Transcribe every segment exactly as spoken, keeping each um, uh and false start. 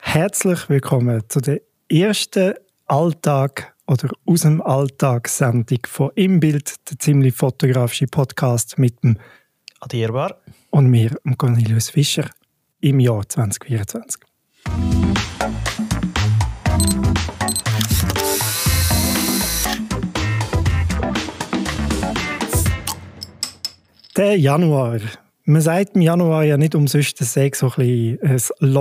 Herzlich willkommen zu der ersten Alltag- oder aus dem Alltag-Sendung von «Im Bild», der ziemlich fotografische Podcast mit dem Adi Erbar und mir, dem Cornelius Fischer, im Jahr zwanzig vierundzwanzig. Der Januar. Man sagt im Januar ja nicht umsonst, es sei so ein bisschen ein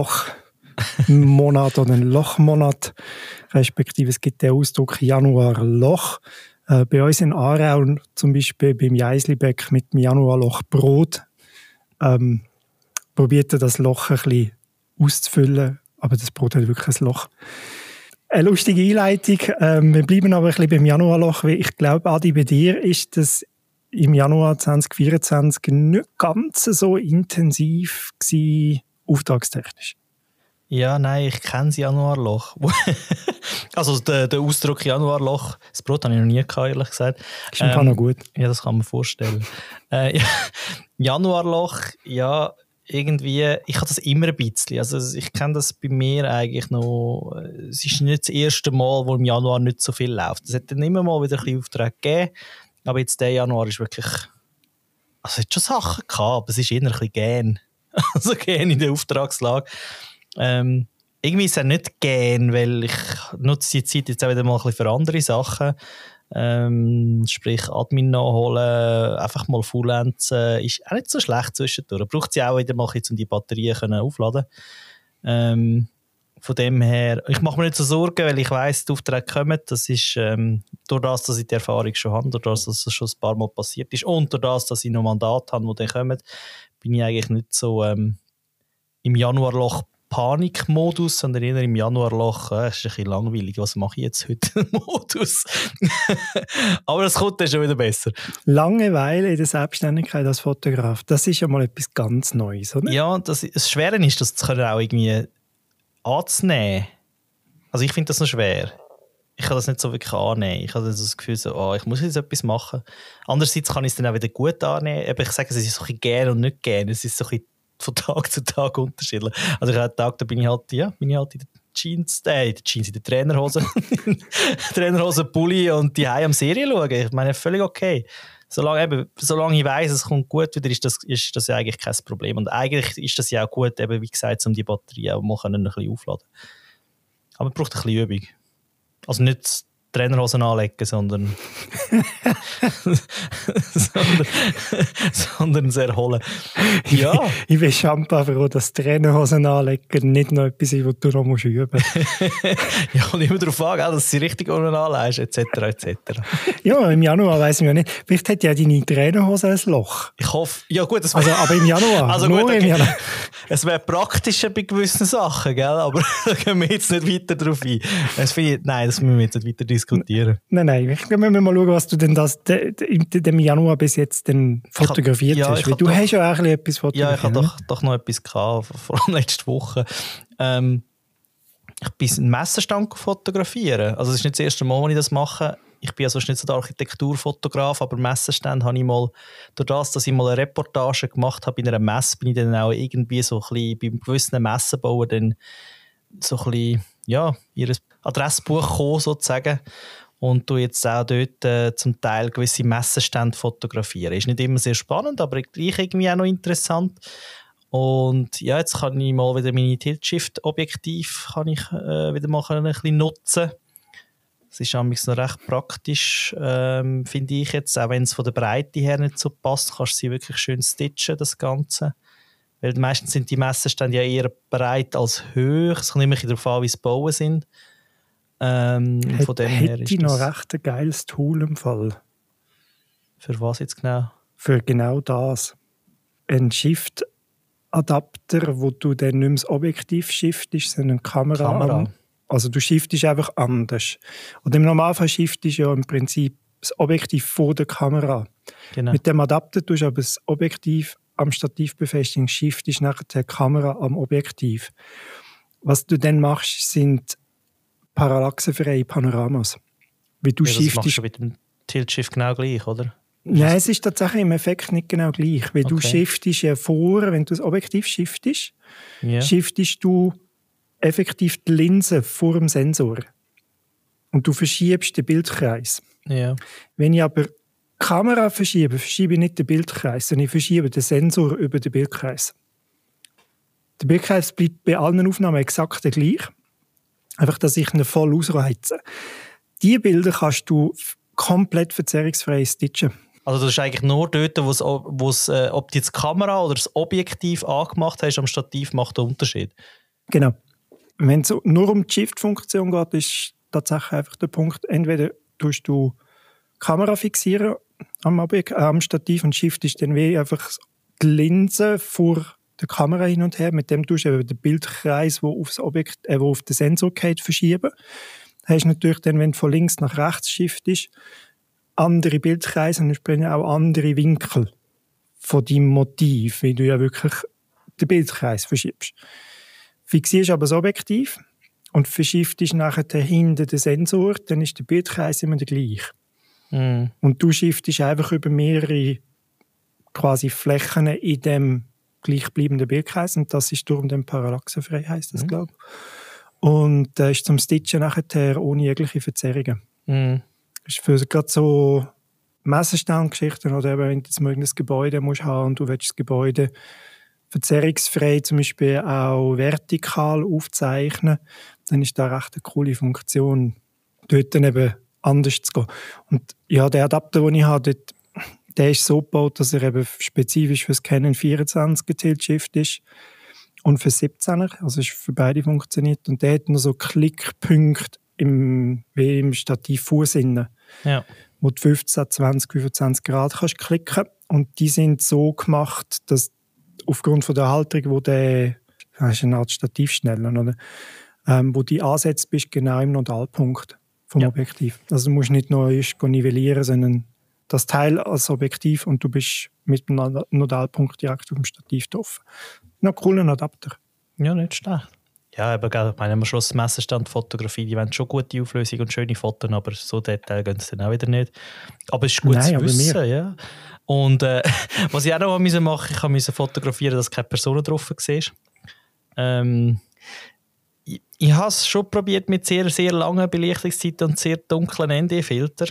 Lochmonat oder ein Lochmonat. Respektive es gibt den Ausdruck Januarloch. Äh, bei uns in Aarau zum Beispiel beim Jeislibeck mit dem Januarloch Brot ähm, probiert er das Loch ein bisschen auszufüllen, aber das Brot hat wirklich ein Loch. Eine lustige Einleitung. Ähm, wir bleiben aber ein bisschen beim Januarloch, weil ich glaube, Adi, bei dir ist das im Januar zwanzig vierundzwanzig nicht ganz so intensiv gewesen, auftragstechnisch. Ja, nein, ich kenne das Januarloch. Also der, der Ausdruck Januarloch, das Brot habe ich noch nie gehabt, ehrlich gesagt. Ist ein paar ähm, noch gut. Ja, das kann man vorstellen. äh, ja, Januarloch, ja, irgendwie, ich habe das immer ein bisschen. Also ich kenne das bei mir eigentlich noch, es ist nicht das erste Mal, wo im Januar nicht so viel läuft. Es hat dann immer mal wieder ein bisschen Aufträge gegeben, aber jetzt der Januar ist wirklich, also es hat schon Sachen gehabt, aber es ist eher ein bisschen gähn. Also gähn in der Auftragslage. Ähm, irgendwie ist es nicht gern, weil ich nutze die Zeit jetzt auch wieder mal ein bisschen für andere Sachen. Ähm, sprich Admin nachholen, einfach mal Fullenzen, ist auch nicht so schlecht zwischendurch. Braucht sie auch wieder mal ein bisschen, um die Batterien aufladen. Ähm, von dem her, ich mache mir nicht so Sorgen, weil ich weiss, die Aufträge kommen. Das ist ähm, durch das, dass ich die Erfahrung schon habe, durch das, dass es schon ein paar Mal passiert ist und durch das, dass ich noch Mandate habe, die dann kommen, bin ich eigentlich nicht so ähm, im Januarloch Panikmodus, sondern eher im Januarloch, äh, ist ein bisschen langweilig, was mache ich jetzt heute? Modus. Aber es kommt dann schon wieder besser. Langeweile in der Selbstständigkeit als Fotograf, das ist ja mal etwas ganz Neues, oder? Ja, das, das Schwere ist, das können auch irgendwie anzunehmen. Also ich finde das noch schwer. Ich kann das nicht so wirklich annehmen. Ich habe das Gefühl, so, oh, ich muss jetzt etwas machen. Andererseits kann ich es dann auch wieder gut annehmen. Aber ich sage, es ist so ein bisschen gern und nicht gern. Es ist so ein bisschen von Tag zu Tag unterschiedlich. Also ich habe einen Tag, da bin ich halt, ja, bin ich halt in der Jeans, äh, in der Jeans, in der Trainerhose, Trainerhose, Pulli und die Hause am Serien schauen. Ich meine, völlig okay. Solange, eben, solange ich weiss, es kommt gut wieder, ist das, ist das ja eigentlich kein Problem. Und eigentlich ist das ja auch gut, eben, wie gesagt, um die Batterie auch mal ein bisschen aufladen. Aber man braucht ein bisschen Übung. Also nicht Trainerhosen anlegen, sondern sondern, sondern es erholen. Ja. Ich, ich bin schambar froh, dass Trainerhosen anlegen nicht noch etwas ist, was du noch musst üben musst. Ja, und immer darauf an, dass sie richtig unten anlegst, et cetera et cetera. Ja, im Januar weiss ich ja nicht. Vielleicht hat ja deine Trainerhose ein Loch. Ich hoffe, ja gut. Das also, aber im Januar, also nur gut, okay. im Januar. Es wäre praktischer bei gewissen Sachen, gell? Aber da gehen wir jetzt nicht weiter drauf ein. Das finde ich, nein, das müssen wir jetzt nicht weiter diskutieren. Nein, nein, ich glaube, wir müssen mal schauen, was du denn das de, de, in dem Januar bis jetzt denn fotografiert hab, ja, hast. Weil du doch, hast ja auch etwas fotografiert. Ja, ich habe doch, doch noch etwas gehabt, vor allem letzte Woche. Ähm, ich bin einen Messestand fotografieren. Also es ist nicht das erste Mal, wenn ich das mache. Ich bin ja sonst nicht so der Architekturfotograf, aber Messestand habe ich mal, durch das, dass ich mal eine Reportage gemacht habe in einer Messe, bin ich dann auch irgendwie so ein bisschen beim gewissen Messenbauer dann so ein bisschen, ja, ihr Adressbuch gekommen, sozusagen. Und du jetzt auch dort äh, zum Teil gewisse Messestände fotografieren. Ist nicht immer sehr spannend, aber gleich irgendwie auch noch interessant. Und ja, jetzt kann ich mal wieder meine Tilt-Shift-Objektiv kann ich, äh, wieder mal ein bisschen nutzen. Das ist nämlich noch recht praktisch, ähm, finde ich jetzt. Auch wenn es von der Breite her nicht so passt, kannst du sie wirklich schön stitchen, das Ganze. Weil meistens sind die Messestände ja eher breit als hoch. Es kommt immer darauf an, wie sie gebaut sind. Ähm, Hat, von dem her hätte ist ich noch das recht ein geiles Tool im Fall. Für was jetzt genau? Für genau das. Ein Shift-Adapter, wo du dann nicht mehr das Objektiv shiftest, sondern die Kamera. Kamera. Also du shiftest einfach anders. Und im Normalfall shiftest du ja im Prinzip das Objektiv vor der Kamera. Genau. Mit dem Adapter tust du aber das Objektiv am Stativ befestigen, shiftest nachher die Kamera am Objektiv. Was du dann machst, sind parallaxenfreie Panoramas. Wie du ja, das shiftest. machst du mit dem Tilt-Shift genau gleich, oder? Nein, es ist tatsächlich im Effekt nicht genau gleich. Weil okay. du shiftest ja vor, wenn du das Objektiv shiftest, yeah. shiftest du effektiv die Linse vor dem Sensor. Und du verschiebst den Bildkreis. Ja. Wenn ich aber die Kamera verschiebe, verschiebe ich nicht den Bildkreis, sondern ich verschiebe den Sensor über den Bildkreis. Der Bildkreis bleibt bei allen Aufnahmen exakt gleich. Einfach, dass ich ihn voll ausreize. Diese Bilder kannst du komplett verzerrungsfrei stitchen. Also das ist eigentlich nur dort, wo's, wo's, äh, ob du jetzt die Kamera oder das Objektiv angemacht hast, am Stativ macht den Unterschied. Genau. Wenn es nur um die Shift-Funktion geht, ist tatsächlich einfach der Punkt, entweder tust du die Kamera fixieren am, Objekt, äh, am Stativ und Shift ist dann wie einfach die Linse vor der Kamera hin und her, mit dem tust du den Bildkreis, der aufs Objekt, äh, wo auf den Sensor geht, verschieben. Hast natürlich dann, wenn du von links nach rechts shiftest, andere Bildkreise und entsprechend auch andere Winkel von deinem Motiv, weil du ja wirklich den Bildkreis verschiebst. Fixierst aber das Objektiv und verschiftest nachher hinter den Sensor, dann ist der Bildkreis immer der gleiche. Mm. Und du shiftest einfach über mehrere quasi Flächen in dem gleichbleibenden Bildkreis und das ist durch den parallaxenfrei, heisst das, mm. glaube ich. Und das äh, ist zum Stitchen nachher ohne jegliche Verzerrungen. Mm. Das ist für gerade so Messenstandgeschichten oder eben, wenn du jetzt mal ein Gebäude musst haben und du willst das Gebäude verzerrungsfrei zum Beispiel auch vertikal aufzeichnen, dann ist das recht eine coole Funktion, dort dann eben anders zu gehen. Und ja, der Adapter, den ich habe, dort, der ist so gebaut, dass er eben spezifisch für das Canon vierundzwanziger Tilt-Shift ist und für siebzehner, also ist für beide funktioniert. Und der hat noch so Klickpunkte im, wie im Stativfuß innen, ja. wo du fünfzehn, zwanzig, fünfundzwanzig Grad kannst klicken. Und die sind so gemacht, dass aufgrund von der Halterung, wo der, das ist eine Art Stativschneller, oder? Ähm, wo die ansetzt, bist genau im Nodalpunkt vom ja. Objektiv. Also du musst nicht noch erst nivellieren, sondern das Teil als Objektiv und du bist mit dem Nodalpunkt direkt auf dem Stativ drauf. Noch cooler Adapter. Ja, nicht schlecht. Ja, aber ich meine, am Schluss Messenstandfotografie, die wollen schon gute Auflösung und schöne Fotos, aber so Detail gehen sie dann auch wieder nicht. Aber es ist gut Nein, zu wissen, ja. Und äh, was ich auch noch machen musste, ich musste fotografieren, dass keine Personen drauf war. Ähm, ich ich habe es schon probiert mit sehr, sehr langen Belichtungszeiten und sehr dunklen N D-Filtern.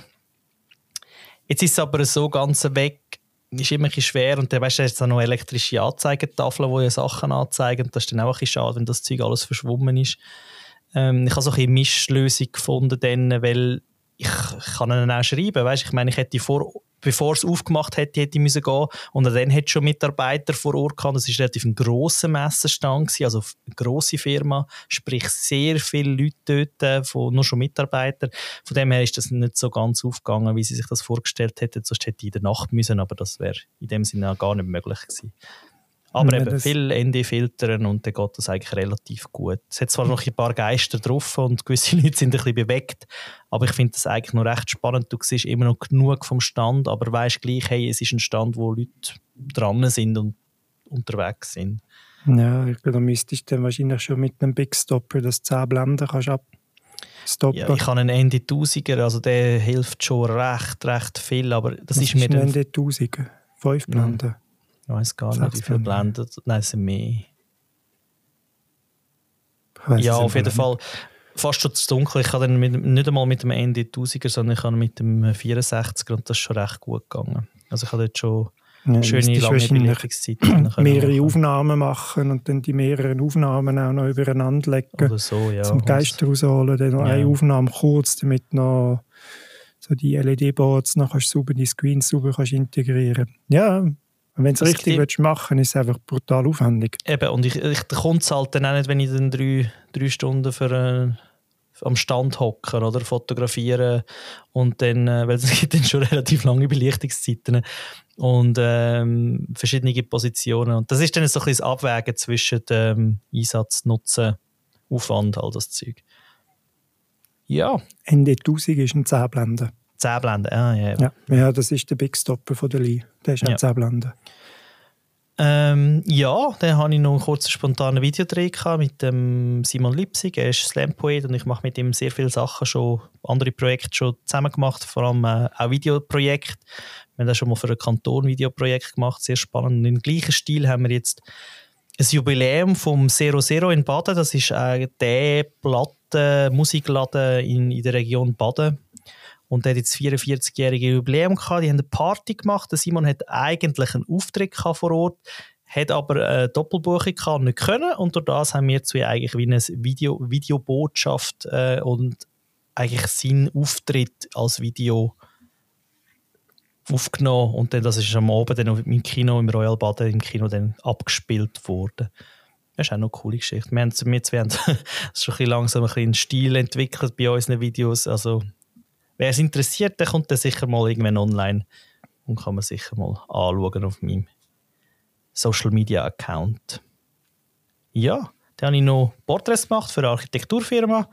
Jetzt ist es aber so ganz weg, ist immer ein bisschen schwer und dann weißt du, hast du noch elektrische Anzeigetafeln, die ja Sachen anzeigen. Das ist dann auch ein bisschen schade, wenn das Zeug alles verschwommen ist. Ähm, ich habe so ein bisschen eine Mischlösung gefunden, dann, weil ich, ich kann ihnen auch schreiben. Weißt? Ich meine, ich hätte vor, bevor es aufgemacht hätte, hätte ich müssen gehen und dann hätte schon Mitarbeiter vor Ort gehabt. Das war relativ ein grosser Messenstand, also eine grosse Firma, sprich sehr viele Leute dort, von, nur schon Mitarbeiter. Von dem her ist das nicht so ganz aufgegangen, wie sie sich das vorgestellt hätten. Sonst hätte ich in der Nacht müssen, aber das wäre in dem Sinne auch gar nicht möglich gewesen. Aber ja, eben viel N D-Filtern und dann geht das eigentlich relativ gut. Es hat zwar noch ein paar Geister drauf und gewisse Leute sind ein bisschen bewegt, aber ich finde das eigentlich noch recht spannend. Du siehst immer noch genug vom Stand, aber weißt gleich, hey, es ist ein Stand, wo Leute dran sind und unterwegs sind. Ja, ich glaube, da müsstest du dann wahrscheinlich schon mit einem Big Stopper das zehn Blenden kannst abstoppen. Ja, ich habe einen N D tausiger, also der hilft schon recht, recht viel, aber das Was ist mir ist ein N D tausiger? Fünf Blenden? Ja. Ich weiss gar nicht, wie viel blendet. Nein, es sind mehr. Ja, auf jeden Fall. Fast schon zu dunkel. Ich habe dann mit, nicht einmal mit dem N D tausiger, sondern ich habe mit dem vierundsechziger und das ist schon recht gut gegangen. Also ich habe dort schon ja, schöne, lange Belichtungszeiten. Mehrere Aufnahmen machen und dann die mehreren Aufnahmen auch noch übereinander legen. Oder so, ja. Zum Geister rausholen. Dann noch ja. eine Aufnahme kurz, damit noch so die L E D-Boards noch kannst sauber die Screens sauber kannst integrieren. Ja. Und wenn du es richtig willst machen, ist es einfach brutal aufwendig. Eben, und ich, ich, da kommt es halt dann auch nicht, wenn ich dann drei, drei Stunden für, äh, am Stand hocke oder fotografiere. Und dann, äh, weil es gibt dann schon relativ lange Belichtungszeiten und ähm, verschiedene Positionen. Und das ist dann so ein bisschen das Abwägen zwischen dem Einsatz, Nutzen, Aufwand, all das Zeug. Ja. N D tausend ist ein zehn Blenden. zehn Blenden, ah, ja, ja. Ja, das ist der Big Stopper von der Lee. Der ist auch ja. zehn Blenden. Ähm, ja, dann hatte ich noch einen kurzen spontanen Videodreh mit dem Simon Lipsig. Er ist Slam-Poet und ich mache mit ihm sehr viele Sachen schon, andere Projekte schon zusammen gemacht, vor allem äh, auch Videoprojekte. Wir haben auch schon mal für einen Kanton Videoprojekt gemacht, sehr spannend. Und im gleichen Stil haben wir jetzt ein Jubiläum vom Zero Zero in Baden. Das ist äh, der Platten Musikladen in, in der Region Baden. Und der hat jetzt vierundvierzigjährige Jubiläum gehabt. Die haben eine Party gemacht. Der Simon hat eigentlich einen Auftritt gehabt vor Ort, hat aber eine Doppelbuchung gehabt, nicht können. Und durch das haben wir zwei eigentlich wie eine Video, Videobotschaft äh, und eigentlich seinen Auftritt als Video aufgenommen. Und dann, das ist am Abend dann im Kino, im Royal Baden, im Kino dann abgespielt worden. Das ist auch noch eine coole Geschichte. Wir, haben, wir zwei haben schon ein bisschen langsam ein bisschen einen Stil entwickelt bei unseren Videos. Also, wer es interessiert, der kommt dann sicher mal irgendwann online und kann man sicher mal anschauen auf meinem Social Media Account. Ja, dann habe ich noch Porträts gemacht für eine Architekturfirma.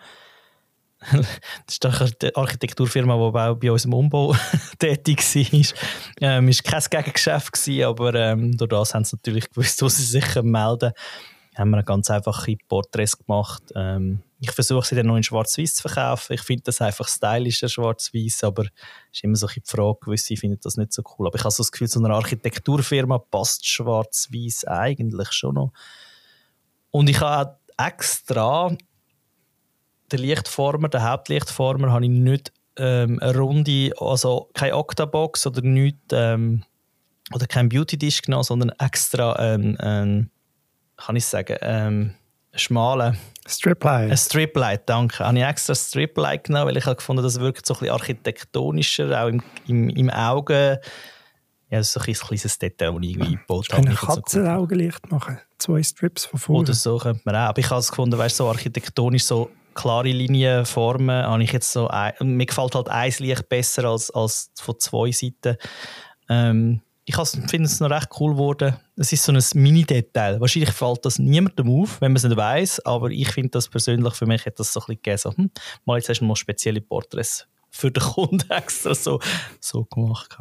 Das ist eine Architekturfirma, die auch bei uns im Umbau tätig war. Ähm, es war kein Gegengeschäft, aber ähm, durch das haben sie natürlich gewusst, wo sie sich melden können. Haben wir ganz einfache Porträts gemacht. Ähm, ich versuche sie dann noch in Schwarz-Weiß zu verkaufen. Ich finde das einfach stylischer Schwarz-Weiß, aber es ist immer so die Frage, gewisse finden das nicht so cool. Aber ich habe so das Gefühl, so eine Architekturfirma passt Schwarz-Weiß eigentlich schon noch. Und ich habe extra den Lichtformer, den Hauptlichtformer, habe ich nicht ähm, eine runde, also keine Octabox oder nicht, ähm, oder kein Beauty-Dish genommen, sondern extra ähm, ähm, kann ich sagen, ähm, schmale Striplight. Ein Striplight, danke. Habe ich extra ein Striplight genommen, weil ich habe gefunden, das wirkt so ein bisschen architektonischer, auch im, im, im Auge. Ja, das ist so ein kleines Detail, das ich irgendwie eingebaut habe. Ich kann ein Katzenaugenlicht machen. Zwei Strips von vorne. Oder so könnte man auch. Aber ich habe es gefunden, weißt, so architektonisch, so klare Linien, Formen, habe ich jetzt so, mir gefällt halt ein Licht besser als, als von zwei Seiten. Ähm, ich finde es noch recht cool geworden. Es ist so ein Mini-Detail. Wahrscheinlich fällt das niemandem auf, wenn man es nicht weiss, aber ich finde das persönlich, für mich hat das so ein bisschen gegeben. So, hm, mal jetzt hast du mal spezielle Porträts für den Kunden extra so, so gemacht.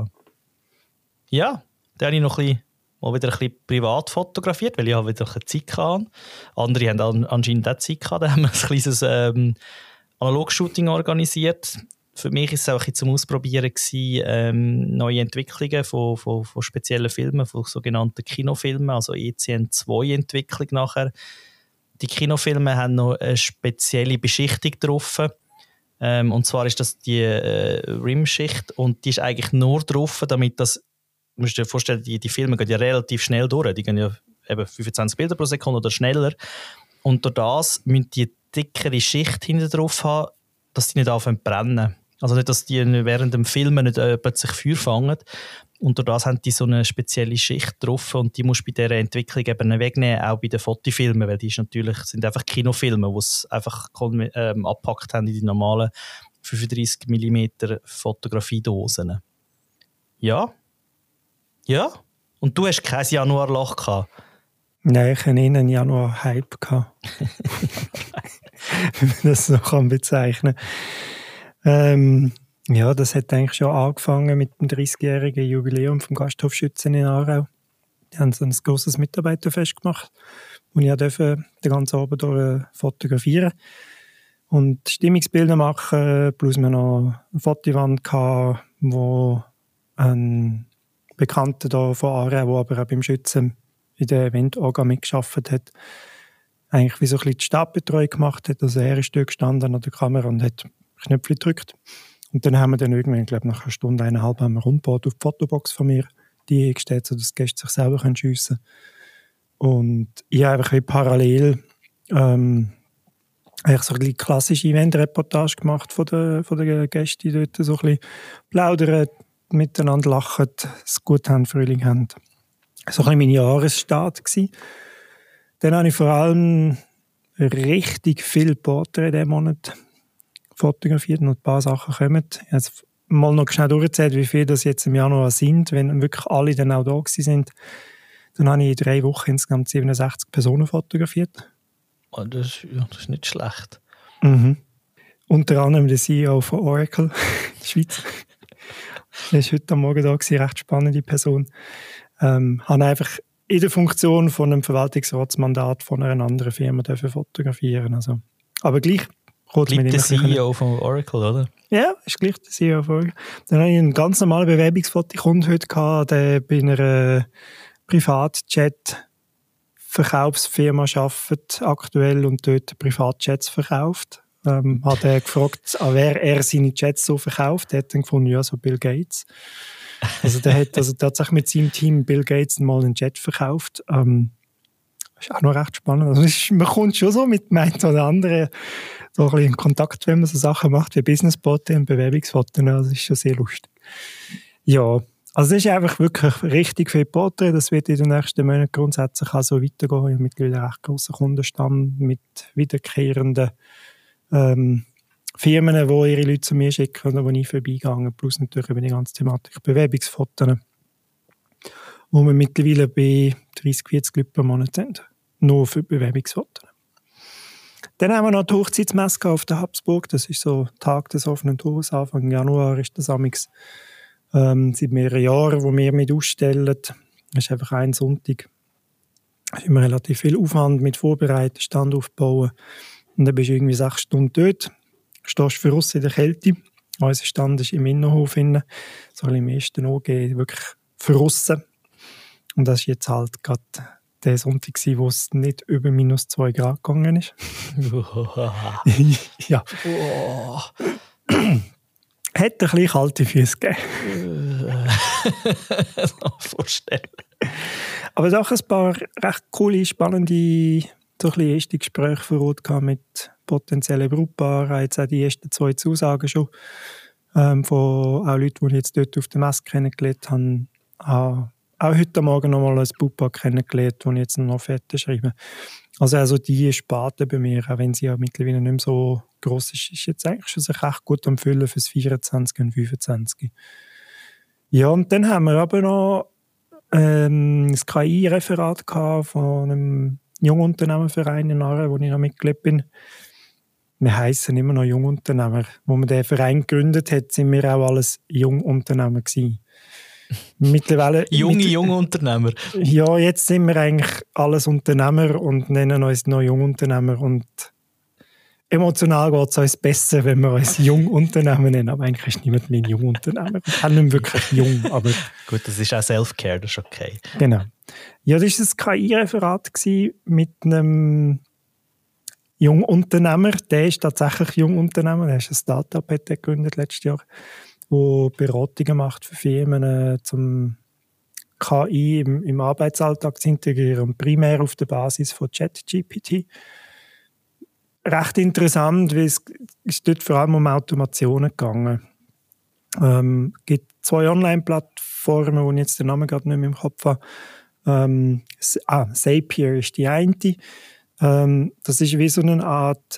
Ja, da habe ich noch ein bisschen, mal wieder ein bisschen privat fotografiert, weil ich habe wieder ein bisschen Zeit hatte. Andere haben anscheinend auch Zeit gehabt. Da haben wir ein kleines ähm, Analog-Shooting organisiert. Für mich war es auch ein bisschen zum Ausprobieren gewesen, ähm, neue Entwicklungen von, von, von speziellen Filmen, von sogenannten Kinofilmen, also E C N zwei Entwicklung nachher. Die Kinofilme haben noch eine spezielle Beschichtung drauf. Ähm, und zwar ist das die äh, Rimschicht und die ist eigentlich nur drauf, damit das, du musst dir vorstellen, die, die Filme gehen ja relativ schnell durch, die gehen ja eben fünfundzwanzig Bilder pro Sekunde oder schneller. Und durch das müssen die dickere Schicht hinten drauf haben, dass die nicht anfangen zu brennen. Also nicht, dass die während dem Filmen nicht äh, plötzlich Feuer fangen. Und durch das haben die so eine spezielle Schicht drauf und die musst du bei dieser Entwicklung eben wegnehmen, auch bei den Fotofilmen, weil die ist natürlich, sind einfach Kinofilme, die es einfach ähm, abgepackt haben in die normalen fünfunddreissig Millimeter Fotografiedosen. Ja. Ja. Und du hast kein Januarloch gehabt? Nein, ich hatte einen Januar-Hype. Wenn man das so kann bezeichnen kann. Ähm, ja, das hat eigentlich schon angefangen mit dem dreißigjährigen Jubiläum vom Gasthof Schützen in Aarau. Die haben so ein grosses Mitarbeiterfest gemacht, wo ich den ganzen Abend durch fotografieren und Stimmungsbilder machen, plus wir noch eine Fotowand hatten, wo ein Bekannter da von Aarau, der aber auch beim Schützen in der Event-Orga mitgearbeitet hat, eigentlich wie so ein bisschen die Stadtbetreuung gemacht hat. Also er ist dort gestanden an der Kamera und hat Knöpfe gedrückt. Und dann haben wir dann irgendwann, ich glaube nach einer Stunde, eineinhalb, haben wir rundgebaut auf die Fotobox von mir, die eingestellt, sodass die Gäste sich selber schiessen können. Und ich habe einfach wie parallel ähm, eigentlich so ein bisschen klassische Event-Reportage gemacht von den, von den Gästen, die dort so ein bisschen plaudern, miteinander lachen, es gut haben, Frühling haben. So ein bisschen mein Jahresstart gewesen. Dann habe ich vor allem richtig viele Porträts diesen Monat fotografiert und ein paar Sachen kommen. Ich habe mal noch schnell durchgezählt, wie viele das jetzt im Januar sind. Wenn wirklich alle dann auch da sind, dann habe ich in drei Wochen insgesamt siebenundsechzig Personen fotografiert. Oh, das, ja, das ist nicht schlecht. Mhm. Unter anderem der C E O von Oracle, der Schweiz. Er war heute am Morgen da, eine recht spannende Person. Ähm, habe einfach in der Funktion von einem Verwaltungsratsmandat von einer anderen Firma dürfen fotografieren. Also, aber gleich bleibt der C E O von Oracle, oder? Ja, ist gleich der C E O von Oracle. Dann hatte ich einen ganz normalen Bewerbungsfotokunden heute gehabt, der bei einer Privatjet Verkaufsfirma arbeitet aktuell und dort Privatjets verkauft. Ähm, hat er gefragt, an wer er seine Jets so verkauft. Er hat dann gefunden, ja, so Bill Gates. Also der hat also tatsächlich mit seinem Team Bill Gates mal einen Jet verkauft. Ähm, das ist auch noch recht spannend. Also ist, man kommt schon so mit dem einen oder anderen so ein bisschen in Kontakt, wenn man so Sachen macht wie Businessfotos und Bewerbungsfotos. Also das ist schon sehr lustig. Ja, also es ist einfach wirklich richtig viel Porträt. Das wird in den nächsten Monaten grundsätzlich auch so weitergehen. Ich habe mittlerweile einen recht grossen Kundenstamm mit wiederkehrenden ähm, Firmen, die ihre Leute zu mir schicken oder wo ich vorbeigehe. Plus natürlich über die ganze Thematik Bewerbungsfotos, wo wir mittlerweile bei dreißig, vierzig Leuten pro Monat sind. Nur für Bewerbungsfotos. Dann haben wir noch die Hochzeitsmesse auf der Habsburg. Das ist so Tag des offenen Tores. Anfang Januar ist das amigs ähm, seit mehreren Jahren, wo wir mit ausstellen. Das ist einfach ein Sonntag. Es ist immer relativ viel Aufwand mit Vorbereiten, Stand aufbauen. Und dann bist du irgendwie sechs Stunden dort. Stehst für uns in der Kälte. Unser Stand ist im Innenhof. Innen. So ein bisschen im ersten O G, wirklich für aussen. Und das ist jetzt halt gerade der Sonntag, wo es nicht über minus zwei Grad gegangen ist. Ja. Oh. Hat ein bisschen kalte Füße gegeben. Das kann man vorstellen. Aber doch ein paar recht coole, spannende, so ein bisschen erste Gespräche vor Ort gehabt mit potenziellen Brautpaaren. Jetzt auch die ersten zwei Zusagen schon ähm, von auch Leuten, die ich jetzt dort auf der Messe kennengelernt habe. Ah, auch heute Morgen noch mal ein Brautpaar kennengelernt, das ich jetzt noch fertig schreibe. Also, also die Sparte bei mir, auch wenn sie ja mittlerweile nicht mehr so gross ist, ist jetzt eigentlich schon sich recht gut am Füllen fürs vierundzwanzig und fünfundzwanzig. Ja, und dann haben wir aber noch ähm, ein K I-Referat gehabt von einem Jungunternehmerverein in Aarau, wo ich noch Mitglied bin. Wir heissen immer noch Jungunternehmer. Wo man den Verein gegründet hat, sind wir auch alles Jungunternehmer gewesen. Mittlerweile, junge, mit, junge Unternehmer. Ja, jetzt sind wir eigentlich alles Unternehmer und nennen uns noch Jungunternehmer. Und emotional geht es uns besser, wenn wir uns Jungunternehmer nennen. Aber eigentlich ist niemand mehr ein Jungunternehmer. Wir sind nicht wirklich jung. Aber gut, das ist auch Self-Care, das ist okay. Genau. Ja, das war ein K I-Referat mit einem Jungunternehmer. Der ist tatsächlich Jungunternehmer. Er ist ein Startup gegründet letztes Jahr, wo Beratungen macht für Firmen, äh, zum K I im, im Arbeitsalltag zu integrieren, primär auf der Basis von ChatGPT. Recht interessant, weil es ist dort vor allem um Automationen gegangen. Ähm, es gibt zwei Online-Plattformen, wo ich jetzt den Namen gerade nicht mehr im Kopf habe. Ähm, ah, Zapier ist die eine. Ähm, das ist wie so eine Art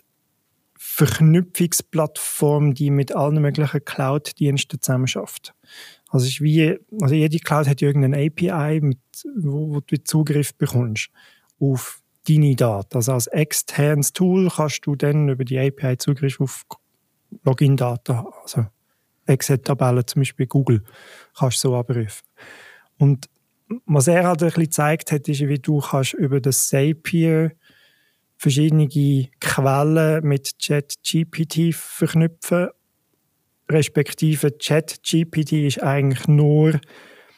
Verknüpfungsplattform, die mit allen möglichen Cloud-Diensten zusammenarbeitet. Also, ist wie, also jede Cloud hat irgendeine A P I, mit, wo, wo du Zugriff bekommst auf deine Daten. Also als externes Tool kannst du dann über die A P I Zugriff auf Login-Daten haben. Also Excel-Tabellen, zum Beispiel Google, kannst du so abrufen. Und was er halt ein bisschen gezeigt hat, ist, wie du kannst über das Zapier verschiedene Quellen mit ChatGPT verknüpfen. Respektive ChatGPT ist eigentlich nur ein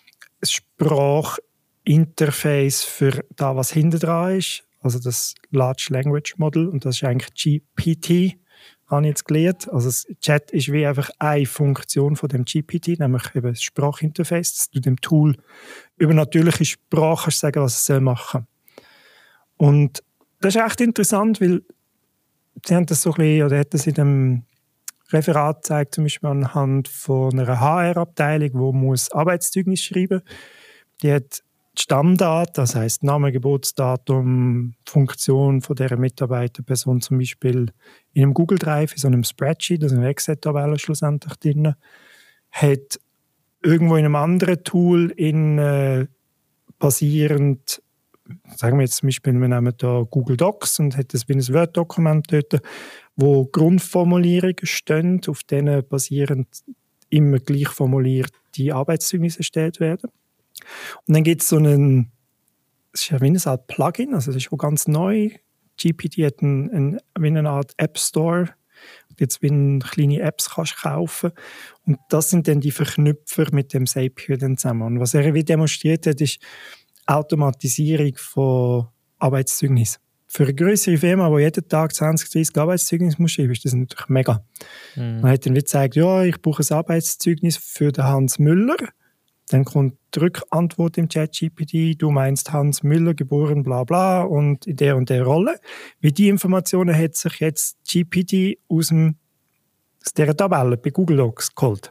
Sprachinterface für das, was hinten dran ist. Also das Large Language Model. Und das ist eigentlich G P T, habe ich jetzt gelernt. Also das Chat ist wie einfach eine Funktion von dem G P T, nämlich eben das Sprachinterface, dass du dem Tool über natürliche Sprache kannst sagen, was es machen soll. Und das ist echt interessant, weil sie haben das so ein bisschen, oder hat das in dem Referat gezeigt, zum Beispiel anhand von einer H R-Abteilung, die muss Arbeitszeugnis schreiben. Die hat die Stammdaten, das heisst Name, Geburtsdatum, Funktion von dieser Mitarbeiterperson zum Beispiel in einem Google Drive, in so einem Spreadsheet, also eine Excel-Tabelle schlussendlich drin, hat irgendwo in einem anderen Tool in äh, basierend, sagen wir jetzt zum Beispiel, wir nehmen da Google Docs und hat das wie ein Word-Dokument dort, wo Grundformulierungen stehen, auf denen basierend immer gleich formulierte Arbeitszeugnisse erstellt werden. Und dann gibt es so einen, das ist ja wie eine Art Plugin, also das ist auch ganz neu. G P T hat ein, ein, wie eine Art App Store, jetzt wie kleine Apps kannst du kaufen. Und das sind dann die Verknüpfer mit dem Zapier dann zusammen. Und was er wie demonstriert hat, ist Automatisierung von Arbeitszeugnis. Für eine grössere Firma, die jeden Tag zwanzig, dreissig Arbeitszeugnisse muss schreiben, ist das natürlich mega. Mhm. Man hat dann wieder gesagt, ja, ich brauche ein Arbeitszeugnis für den Hans Müller. Dann kommt die Rückantwort im ChatGPT, du meinst Hans Müller, geboren, bla bla, und in der und der Rolle. Wie die Informationen hat sich jetzt G P T aus, dem, aus dieser Tabelle bei Google Docs geholt.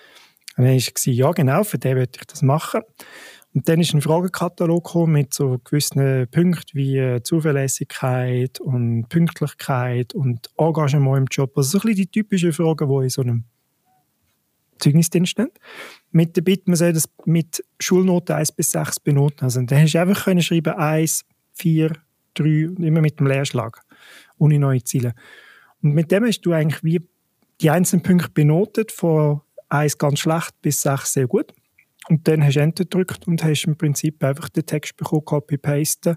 Und dann war ich, ja genau, für den wollte ich das machen. Und dann ist ein Fragenkatalog gekommen mit so gewissen Punkten wie Zuverlässigkeit und Pünktlichkeit und Engagement im Job. Also so ein bisschen die typischen Fragen, die in so einem Zeugnisdienst stehen. Mit der Bitte, man soll das mit Schulnoten eins bis sechs benoten. Also dann hast du einfach können schreiben eins, vier, drei, immer mit dem Leerschlag, ohne neue Ziele. Und mit dem hast du eigentlich wie die einzelnen Punkte benotet, von eins ganz schlecht bis sechs sehr gut. Und dann hast du Enter gedrückt und hast im Prinzip einfach den Text bekommen, copy-pasten,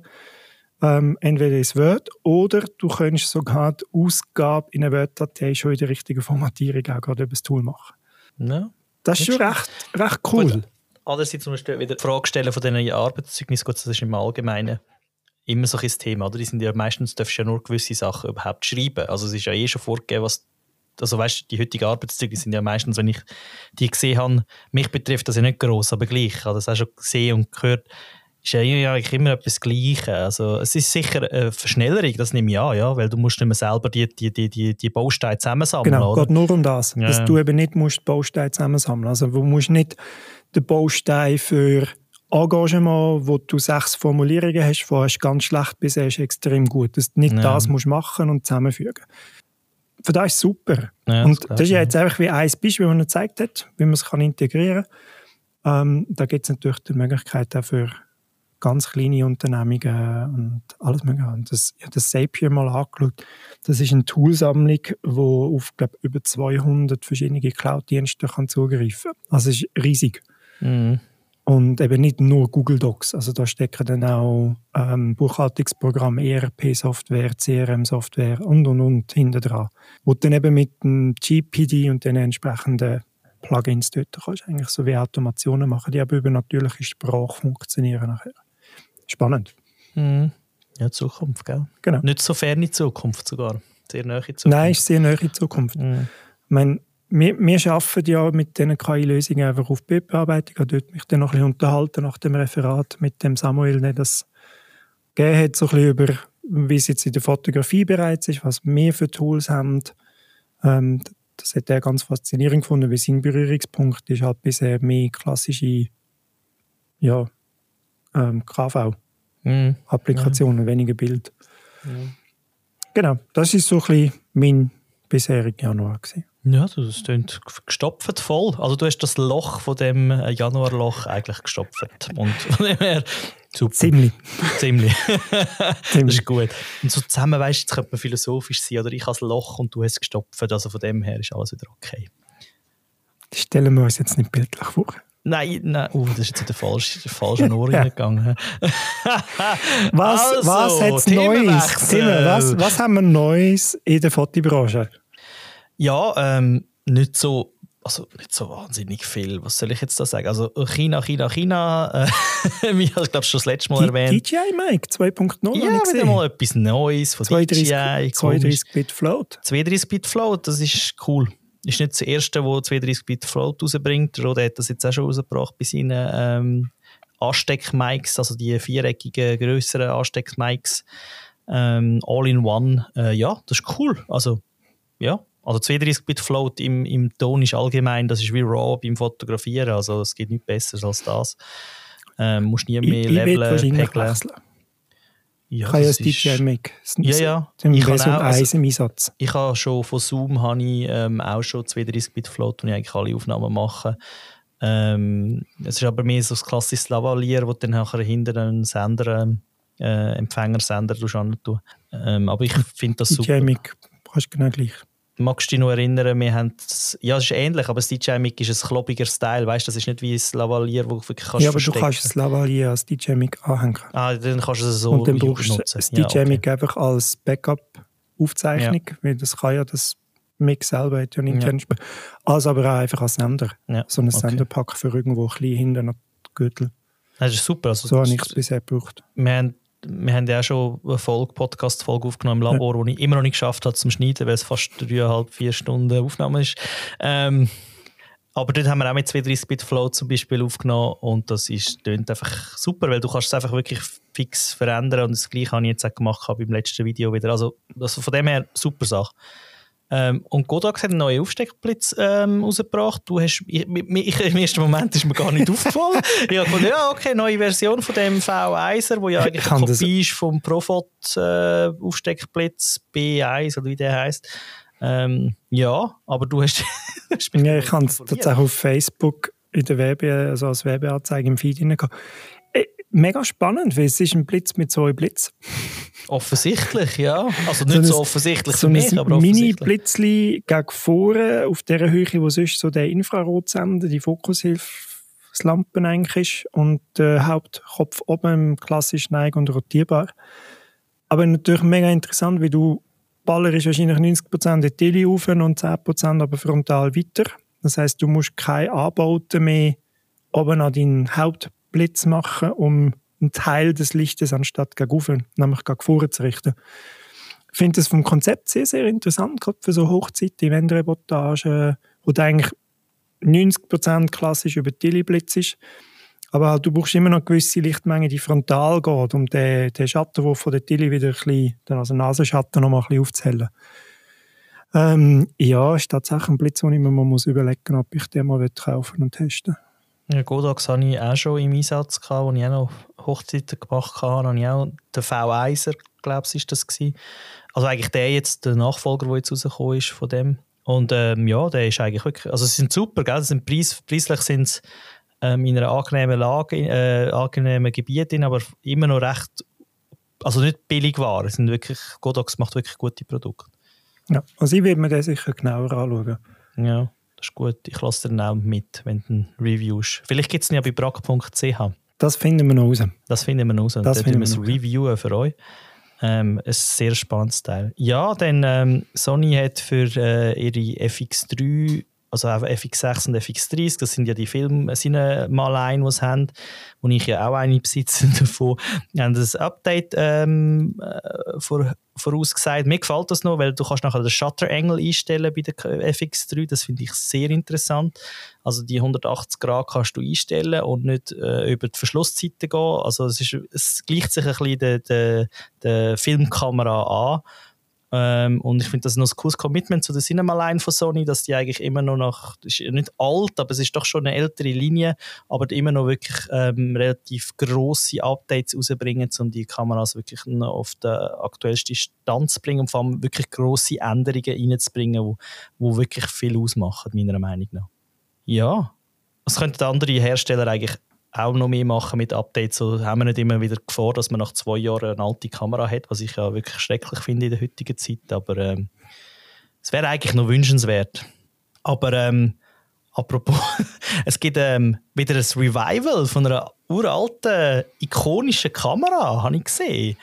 ähm, entweder ins Word oder du könntest sogar die Ausgabe in einer Word-Datei schon in der richtigen Formatierung auch gerade über das Tool machen. Ja. Das ist schon recht, recht cool. Gut. Andererseits musst du wieder die Frage stellen von diesen Arbeitszeugnissen, das ist im Allgemeinen immer so ein Thema. Oder? Die sind ja meistens, darfst du ja nur gewisse Sachen überhaupt schreiben. Also es ist ja eh schon vorgegeben, was also weißt, die heutigen Arbeitszeugnisse sind ja meistens, wenn ich die gesehen habe, mich betrifft das ja nicht gross, aber gleich. Ich habe das auch schon gesehen und gehört, ist ja eigentlich immer etwas Gleiches. Also es ist sicher eine Verschnellerung, das nehme ich an, ja, weil du musst nicht mehr selber die, die, die, die, die Bausteine zusammensammeln. Genau, es geht nur um das, ja. dass du eben nicht musst die Bausteine zusammensammeln musst. Also du musst nicht den Baustein für Engagement, wo du sechs Formulierungen hast, von hast ganz schlecht bis hast extrem gut, dass du nicht ja. das musst machen und zusammenfügen. Für das ist es super. Ja, und das, das ist ja jetzt einfach wie ein Beispiel, das man gezeigt hat, wie man es integrieren kann. Ähm, da gibt es natürlich die Möglichkeit auch für ganz kleine Unternehmungen und alles Mögliche. Und das, ich habe das Zapier mal angeschaut. Das ist eine Toolsammlung, die auf glaub, über zweihundert verschiedene Cloud-Dienste zugreifen kann. Also es ist riesig. Mhm. Und eben nicht nur Google Docs. Also da stecken dann auch ähm, Buchhaltungsprogramme, E R P-Software, C R M-Software und, und, und hinten dran. Wo du dann eben mit dem G P T und den entsprechenden Plugins dort kannst eigentlich so wie Automationen machen, die aber über natürliche Sprache funktionieren nachher. Spannend. Mhm. Ja, Zukunft, gell? Genau. Nicht so ferne Zukunft sogar. Sehr nahe Zukunft. Nein, ist sehr nahe Zukunft. Mhm. Ich meine, Wir, wir arbeiten ja mit diesen K I-Lösungen einfach auf Bildbearbeitung. Ich habe dort mich dann noch ein bisschen unterhalten nach dem Referat mit dem Samuel, der das gegeben hat, so ein bisschen über, wie es jetzt in der Fotografie bereits ist, was wir für Tools haben. Ähm, das hat er ganz faszinierend gefunden, weil sein Berührungspunkt ist halt bisher mehr klassische ja, ähm, K V-Applikationen, mhm. weniger Bild. Mhm. Genau, das ist so ein bisschen mein bisheriger Januar gewesen. Ja, das klingt gestopft voll. Also du hast das Loch von dem Januarloch eigentlich gestopft. Und von dem her, super. Ziemlich. Ziemlich. Das ist gut. Und so zusammen, weißt du, jetzt könnte man philosophisch sein, oder ich habe das Loch und du hast es gestopft. Also von dem her ist alles wieder okay. Das stellen wir uns jetzt nicht bildlich vor. Nein, nein. Uh, das ist jetzt in den falschen, falschen Ohr reingegangen. was also, was hat es Neues? Thema, was, was haben wir Neues in der Fotobranche? Ja, ähm, nicht so, also nicht so wahnsinnig viel. Was soll ich jetzt da sagen? Also China, China, China. Äh, wie ich glaube schon das letzte Mal D- erwähnt. D J I Mic zwei Punkt null. Ja, wieder mal etwas Neues von zweiunddreißig, D J I. zweiunddreißig Bit Float. zweiunddreißig Bit Float, das ist cool. Ist nicht das erste, das zweiunddreißig Bit Float rausbringt. Rode hat das jetzt auch schon rausgebracht bei seinen ähm, Ansteck-Mics, also die viereckigen, grösseren Ansteck-Mics. Ähm, All-in-One. Äh, ja, das ist cool. Also, ja. Also zweiunddreißig Bit Float im, im Ton ist allgemein, das ist wie RAW beim Fotografieren, also es geht nichts Besseres als das. Ähm, musst nie mehr ich, leveln, ich pegeln. Ja, ich habe ja das D J I Mic. Ja, ja. Ich habe also, im Einsatz. Ich habe schon von Zoom habe ich, ähm, auch schon zweiunddreißig Bit Float, wo ich eigentlich alle Aufnahmen mache. Ähm, es ist aber mehr so das klassische Lavalier, wo du dann nachher hinter einen Sender, äh, Empfängersender tun. Ähm, aber ich finde das super. D J I Mic, kannst du genau gleich. Magst du dich noch erinnern, wir haben das, ja, es ist ähnlich, aber das D J I Mic ist ein klobiger Style, weißt du, das ist nicht wie ein Lavalier, wo du wirklich kannst Ja, aber verstecken. Du kannst das Lavalier als D J I Mic anhängen. Ah, dann kannst du es so und dann brauchst du nutzen. das D J I Mic ja, okay. einfach als Backup-Aufzeichnung, ja. Weil das kann ja das Mic selber, hat ja nicht ja. Also aber auch einfach als Sender. Ja. So ein okay. Senderpack für irgendwo ein bisschen hinten an den Gürtel. Das ist super. Also so habe ich es bisher gebraucht. Wir haben wir haben ja auch schon eine Folge, Podcast-Folge aufgenommen im Labor, ja. die ich immer noch nicht geschafft habe zum Schneiden, weil es fast dreieinhalb, vier Stunden Aufnahme ist. Ähm, aber dort haben wir auch mit zweiunddreißig Bit Flow zum Beispiel aufgenommen und das ist klingt einfach super, weil du kannst es einfach wirklich fix verändern und das Gleiche habe ich jetzt auch gemacht beim letzten Video wieder. Also, also von dem her super Sache. Ähm, und Godox hat einen neuen Aufsteckblitz ähm, rausgebracht. Du hast, ich, ich, Im ersten Moment ist mir gar nicht aufgefallen. Ich habe gedacht, ja, okay, neue Version von dem V eins, wo ja eigentlich eine Kopie ist vom Profot äh, Aufsteckblitz B eins oder wie der heisst. Ähm, ja, aber du hast... ja, ich habe es tatsächlich auf Facebook in der Werbe, also als Werbeanzeige im Feed hineingehauen. Mega spannend, weil es ist ein Blitz mit zwei Blitz. Offensichtlich, ja. Also nicht so, so offensichtlich so für mich, aber offensichtlich. So ein Mini-Blitzli gegen vorne, auf der Höhe, wo sonst so der Infrarotsender, die Fokushilfslampen eigentlich ist und der Hauptkopf oben klassisch neig- und rotierbar. Aber natürlich mega interessant, wie du Baller ist wahrscheinlich neunzig Prozent der Tele rauf und zehn Prozent aber frontal weiter. Das heisst, du musst keine Anbauten mehr oben an deinen Hauptblitz machen, um einen Teil des Lichtes anstatt gegen oben, nämlich gegen vorne zu richten. Ich finde das vom Konzept sehr, sehr interessant, gerade für so Hochzeiten, Eventreportagen, wo du eigentlich neunzig Prozent klassisch über Teleblitz ist. Aber halt, du brauchst immer noch eine gewisse Lichtmenge, die frontal geht, um den, den Schattenwurf von der Tele wieder ein bisschen, also Nasenschatten noch mal ein bisschen aufzuhellen. Ähm, ja, ist tatsächlich ein Blitz, wo ich mir mal muss überlegen muss, ob ich den mal kaufen und testen will. Ja, Godox hatte ich auch schon im Einsatz, gehabt, als ich auch noch Hochzeiten gemacht habe. Habe ich auch den V eins, glaube ich, ist das gewesen. Also eigentlich der jetzt, der Nachfolger, der jetzt rausgekommen ist von dem. Und ähm, ja, der ist eigentlich wirklich, also sie sind super, gell? Sind Preis, preislich sind sie ähm, in einer angenehmen Lage, äh, angenehmen Gebiet, aber immer noch recht, also nicht billig Waren. Sind wirklich, Godox macht wirklich gute Produkte. Ja, also ich will mir den sicher genauer anschauen. Ja, das ist gut. Ich lasse dir auch mit, wenn du ihn reviewst. Vielleicht gibt es ihn ja bei brack punkt c h. Das finden wir noch raus. Das finden wir noch raus. Und das dann wir es reviewen für euch. Ähm, ein sehr spannendes Teil. Ja, dann ähm, Sony hat für äh, ihre F X drei, also auch F X sechs und F X dreißig, das sind ja die Film-Maleien, die sie haben, wo ich ja auch eine besitze davon, haben das Update ähm, vor, vorausgesagt. Mir gefällt das noch, weil du kannst nachher den Shutter-Angle einstellen bei der F X drei, das finde ich sehr interessant. Also die hundertachtzig Grad kannst du einstellen und nicht äh, über die Verschlusszeiten gehen. Also es, ist, es gleicht sich ein bisschen der, der, der Filmkamera an. Ähm, und ich finde das noch ein cooles Commitment zu der Cinema-Line von Sony, dass die eigentlich immer noch nach, das ist nicht alt, aber es ist doch schon eine ältere Linie, aber immer noch wirklich ähm, relativ grosse Updates rausbringen, um die Kameras wirklich noch auf den aktuellsten Stand zu bringen und vor allem wirklich grosse Änderungen reinzubringen, wo, wo wirklich viel ausmachen, meiner Meinung nach. Ja, das könnten andere Hersteller eigentlich auch noch mehr machen mit Updates. So haben wir nicht immer wieder Gefahr, dass man nach zwei Jahren eine alte Kamera hat, was ich ja wirklich schrecklich finde in der heutigen Zeit. Aber ähm, es wäre eigentlich noch wünschenswert. Aber ähm, apropos, es gibt ähm, wieder ein Revival von einer uralten, ikonischen Kamera, habe ich gesehen.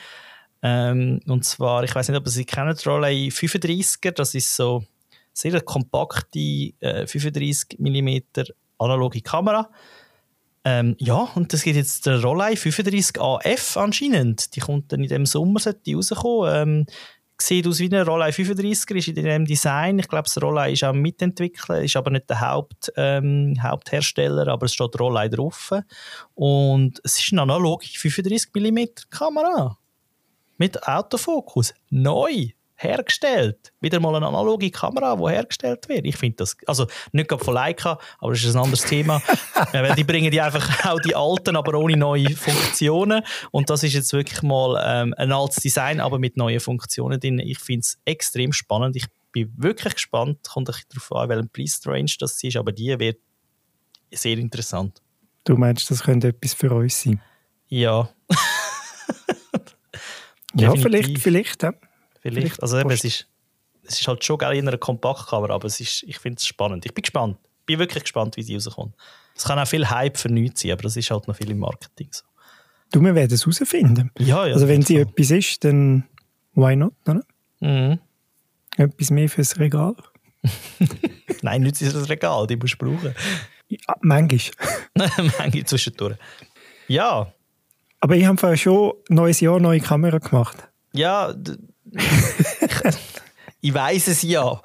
Ähm, und zwar, ich weiß nicht, ob ihr sie kennt, Rollei fünfunddreißiger. Das ist so eine sehr kompakte äh, fünfunddreißig Millimeter analoge Kamera. Ähm, ja, und es gibt jetzt der Rollei fünfunddreißig A F anscheinend. Die kommt dann in diesem Sommer, sollte die rauskommen. Ähm, sieht aus wie ein Rollei fünfunddreißiger, ist in dem Design. Ich glaube, das Rollei ist auch mitentwickelt, ist aber nicht der Haupt, ähm, Haupthersteller, aber es steht Rollei drauf. Und es ist eine analoge fünfunddreißig Millimeter Kamera. Mit Autofokus. Neu. Hergestellt. Wieder mal eine analoge Kamera, die hergestellt wird. Ich finde das, also nicht gerade von Leica, aber das ist ein anderes Thema. Weil die bringen die einfach auch die alten, aber ohne neue Funktionen. Und das ist jetzt wirklich mal ähm, ein altes Design, aber mit neuen Funktionen drin. Ich finde es extrem spannend. Ich bin wirklich gespannt. Kommt ein bisschen darauf an, welchen Preisrange das ist, aber die wird sehr interessant. Du meinst, das könnte etwas für uns sein? Ja. Ja, vielleicht, vielleicht, ja. Vielleicht. Also eben, es, ist, es ist halt schon geil in einer Kompaktkamera, aber es ist, ich finde es spannend. Ich bin gespannt. Ich bin wirklich gespannt, wie sie rauskommt. Es kann auch viel Hype für nichts sein, aber das ist halt noch viel im Marketing so. Du, wir werden es herausfinden. Ja, ja. Also wenn sie etwas ist, dann why not? Oder? Mhm. Etwas mehr fürs Regal? Nein, nicht fürs Regal, die musst du brauchen. Ja, manchmal. Manchmal zwischendurch. Ja. Aber ich habe vorher schon neues Jahr, neue Kamera gemacht. Ja, d- ich weiss es ja.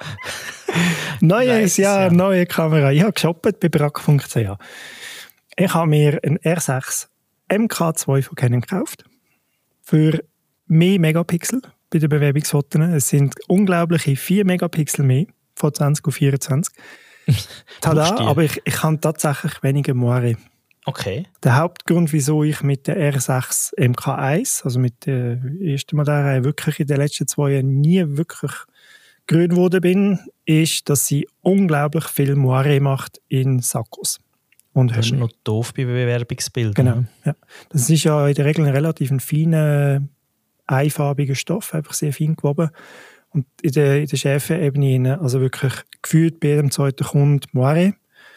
Neues Weiss, Jahr, ja. neue Kamera. Ich habe geshoppt bei brack punkt c h. Ich habe mir einen R sechs M K zwei von Canon gekauft. Für mehr Megapixel bei den Bewerbungsfotos. Es sind unglaubliche vier Megapixel mehr von zwanzig auf vierundzwanzig. Tada, Brauchst du die? aber ich, ich habe tatsächlich weniger Moire. Okay. Der Hauptgrund, wieso ich mit der R sechs M K eins, also mit der ersten Modellreihe, wirklich in den letzten zwei Jahren nie wirklich grün geworden bin, ist, dass sie unglaublich viel Moire macht in Sakkos. Und Das ist Hemden. noch doof bei Bewerbungsbildern. Genau, ne? ja. Das ist ja in der Regel ein relativ feiner, einfarbiger Stoff, einfach sehr fein gewoben. Und in der, in der Schärfeebene, also wirklich gefühlt bei jedem zweiten Kunden Moire.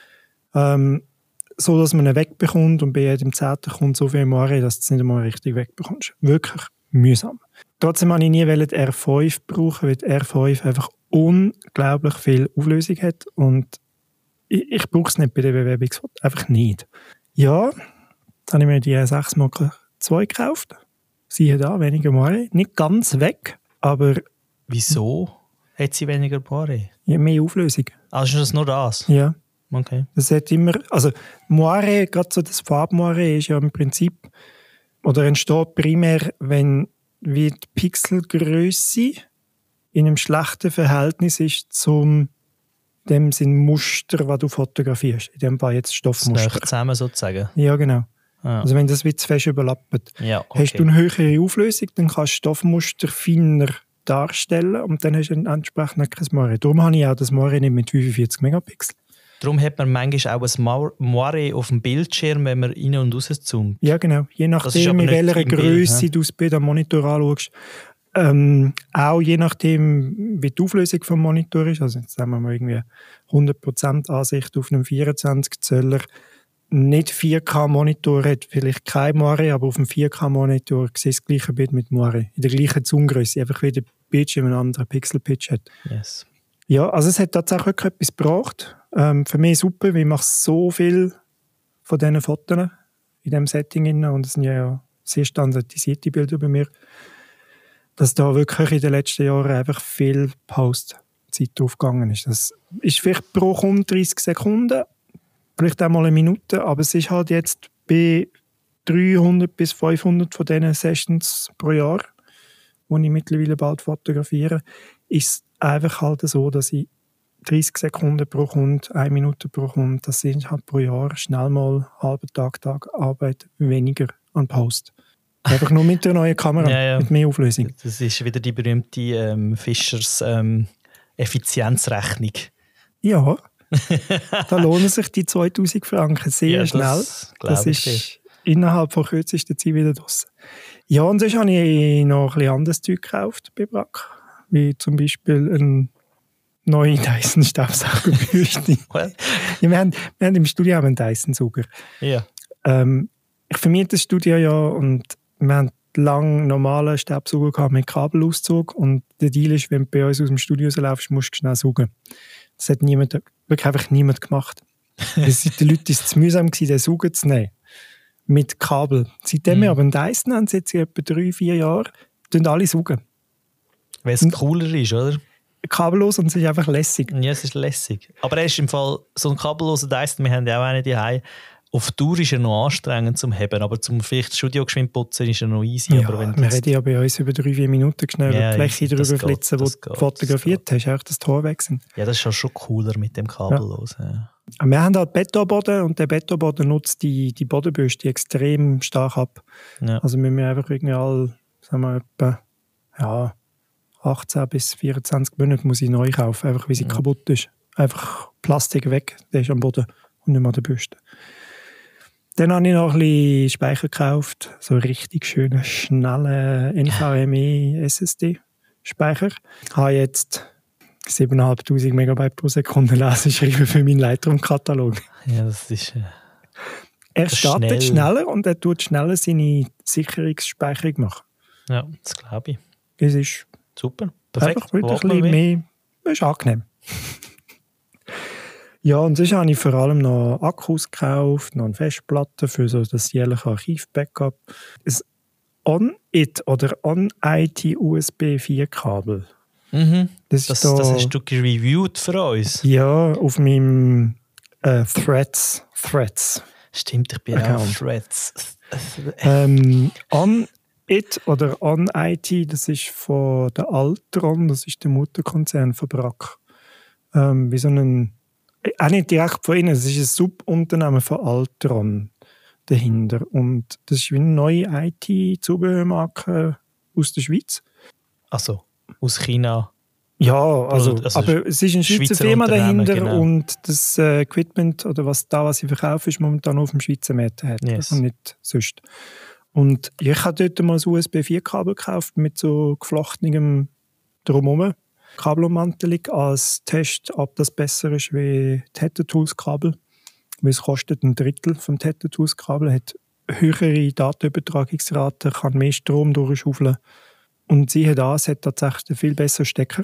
Ähm, so, dass man ihn wegbekommt und bei jedem zehnten Kunde so viel Moire, dass du es nicht einmal richtig wegbekommst. Wirklich mühsam. Trotzdem wollte ich nie die R fünf brauchen, weil die R fünf einfach unglaublich viel Auflösung hat und ich, ich brauche es nicht bei den Bewerbungsfotos. Einfach nicht. Ja, dann habe ich mir die R sechs Mark zwei gekauft. Siehe da, weniger Moire. Nicht ganz weg, aber Wieso hat sie weniger Moire? ja, mehr Auflösung. Also ist das nur das? Ja. Okay. Das hat immer, also Moire, gerade so das Farbmoire ist ja im Prinzip, oder entsteht primär, wenn wie die Pixelgröße in einem schlechten Verhältnis ist zum dem Sinn Muster, was du fotografierst. In dem Fall jetzt Das Stoffmuster. näher zusammen sozusagen. Ja, genau. Ah. Also wenn das wie zu fest überlappt. Ja, okay. Hast du eine höhere Auflösung, dann kannst du Stoffmuster feiner darstellen und dann hast du entsprechend kein Moire. Darum habe ich auch das Moire nicht mit fünfundvierzig Megapixel. Darum hat man manchmal auch ein Mau- Moire auf dem Bildschirm, wenn man rein und raus zoomt. Ja, genau. Je Das ist nachdem, aber in nicht welcher im Bild, Größe ne? du das Bild am Monitor anschaust. Ähm, auch je nachdem, wie die Auflösung vom Monitor ist. Also jetzt sagen wir mal irgendwie hundert Prozent Ansicht auf einem vierundzwanzig Zöller. Nicht vier K-Monitor hat vielleicht kein Moire, aber auf dem vier K-Monitor sieht das gleiche Bild mit Moire. In der gleichen Zoomgröße, einfach wie der Bildschirm einen anderen Pixel-Pitch hat. Yes. Ja, also es hat tatsächlich wirklich etwas gebraucht. Ähm, für mich super, weil ich mache so viel von diesen Fotos in diesem Setting rein, und es sind ja sehr standardisierte Bilder bei mir, dass da wirklich in den letzten Jahren einfach viel Postzeit draufgegangen ist. Das ist vielleicht pro Kunde dreißig Sekunden, vielleicht auch mal eine Minute, aber es ist halt jetzt bei dreihundert bis fünfhundert von diesen Sessions pro Jahr, die ich mittlerweile bald fotografiere, ist einfach halt so, dass ich dreißig Sekunden pro Kunde, eine Minute pro Kunde, das sind halt pro Jahr schnell mal einen halben Tag, Tag Arbeit weniger an Post. Einfach nur mit der neuen Kamera, Ja, ja. mit mehr Auflösung. Das ist wieder die berühmte ähm, Fischers ähm, Effizienzrechnung. Ja, da lohnen sich die zweitausend Franken sehr Ja, das schnell. glaub Das ich ist innerhalb von kürzester Zeit wieder draussen. Ja, und sonst habe ich noch ein bisschen anderes Zeug gekauft bei Brack. Wie zum Beispiel ein neue Dyson-Staubsaugerbürste. What? Ja, wir, haben, wir haben im Studio auch einen Dyson-Sauger. Ja. Ähm, ich vermiete das Studio ja und wir haben lange normalen Staubsauger gehabt mit Kabelauszug und der Deal ist, wenn du bei uns aus dem Studio rauslaufst, musst du schnell saugen. Das hat niemand, wirklich einfach niemand gemacht. Es sind den Leuten zu mühsam gewesen, den Sauger zu nehmen. Mit Kabel. Seitdem Mhm. wir aber einen Dyson haben, seit etwa drei, vier Jahren, tun alle saugen. Weil es cooler ist, oder? Kabellos und es ist einfach lässig. Ja, es ist lässig. Aber er ist im Fall so ein kabelloser Dyson, wir haben ja auch einen daheim. Auf Tour ist er noch anstrengend zum Heben, aber zum vielleicht Studio geschwind putzen ist er noch easy. Ja, aber wenn wir jetzt- reden ja bei uns über drei, vier Minuten schnell Ja, über die Fläche easy, das drüber geht, flitzen, das die du geht, fotografiert das hast, auch das Tor weg sind. ja, das ist ja schon cooler mit dem kabellos. Ja. Aber wir haben halt Betonboden und der Betonboden nutzt die, die Bodenbürste extrem stark ab. Ja. Also müssen wir einfach irgendwie alle, sagen wir, etwa, ja, achtzehn bis vierundzwanzig Monate muss ich neu kaufen, einfach weil sie Ja. kaputt ist. Einfach Plastik weg, der ist am Boden und nicht mehr an der Bürste. Dann habe ich noch ein bisschen Speicher gekauft, so einen richtig schönen, schnellen NVMe S S D-Speicher. Ich habe jetzt siebentausendfünfhundert Megabyte pro Sekunde Leseschreiben für meinen Lightroom-Katalog. ja, das ist. Äh, Er Das ist startet schnell. schneller und er tut schneller seine Sicherungsspeicherung machen. ja, das glaube ich. Es ist Super. Perfekt. einfach wieder ein Wart mal bisschen mehr. mehr, es ist angenehm. Ja, und sonst habe ich vor allem noch Akkus gekauft, noch eine Festplatte für so das jährliche Archiv-Backup. Ein On-It oder On-I T U S B vier Kabel. Mhm. Das, Das, da, das hast du gereviewt für uns. Ja, auf meinem äh, Threads. Threads. Stimmt, ich bin Account. auch Threads. ähm, On-It oder On-I T, das ist von der Altron, das ist der Mutterkonzern von Brack. Ähm, wie so ein, auch nicht direkt von ihnen, es ist ein Subunternehmen von Altron dahinter. Und das ist wie eine neue I T-Zubehörmarke aus der Schweiz. Also aus China. Ja, also, also aber es ist eine Schweizer, Schweizer Firma dahinter genau. und das äh, Equipment oder was da, was sie verkaufen, ist momentan auf dem Schweizer Markt yes. und nicht sonst. Und ich habe dort mal ein U S B vier Kabel gekauft mit so geflochtenem drumherum. Kabelummantelung als Test, ob das besser ist wie Tether Tools Kabel. Weil es kostet ein Drittel vom Tether Tools Kabel, hat höhere Datenübertragungsrate, kann mehr Strom durchschaufeln. Und siehe da, es hat tatsächlich einen viel besseren Stecker.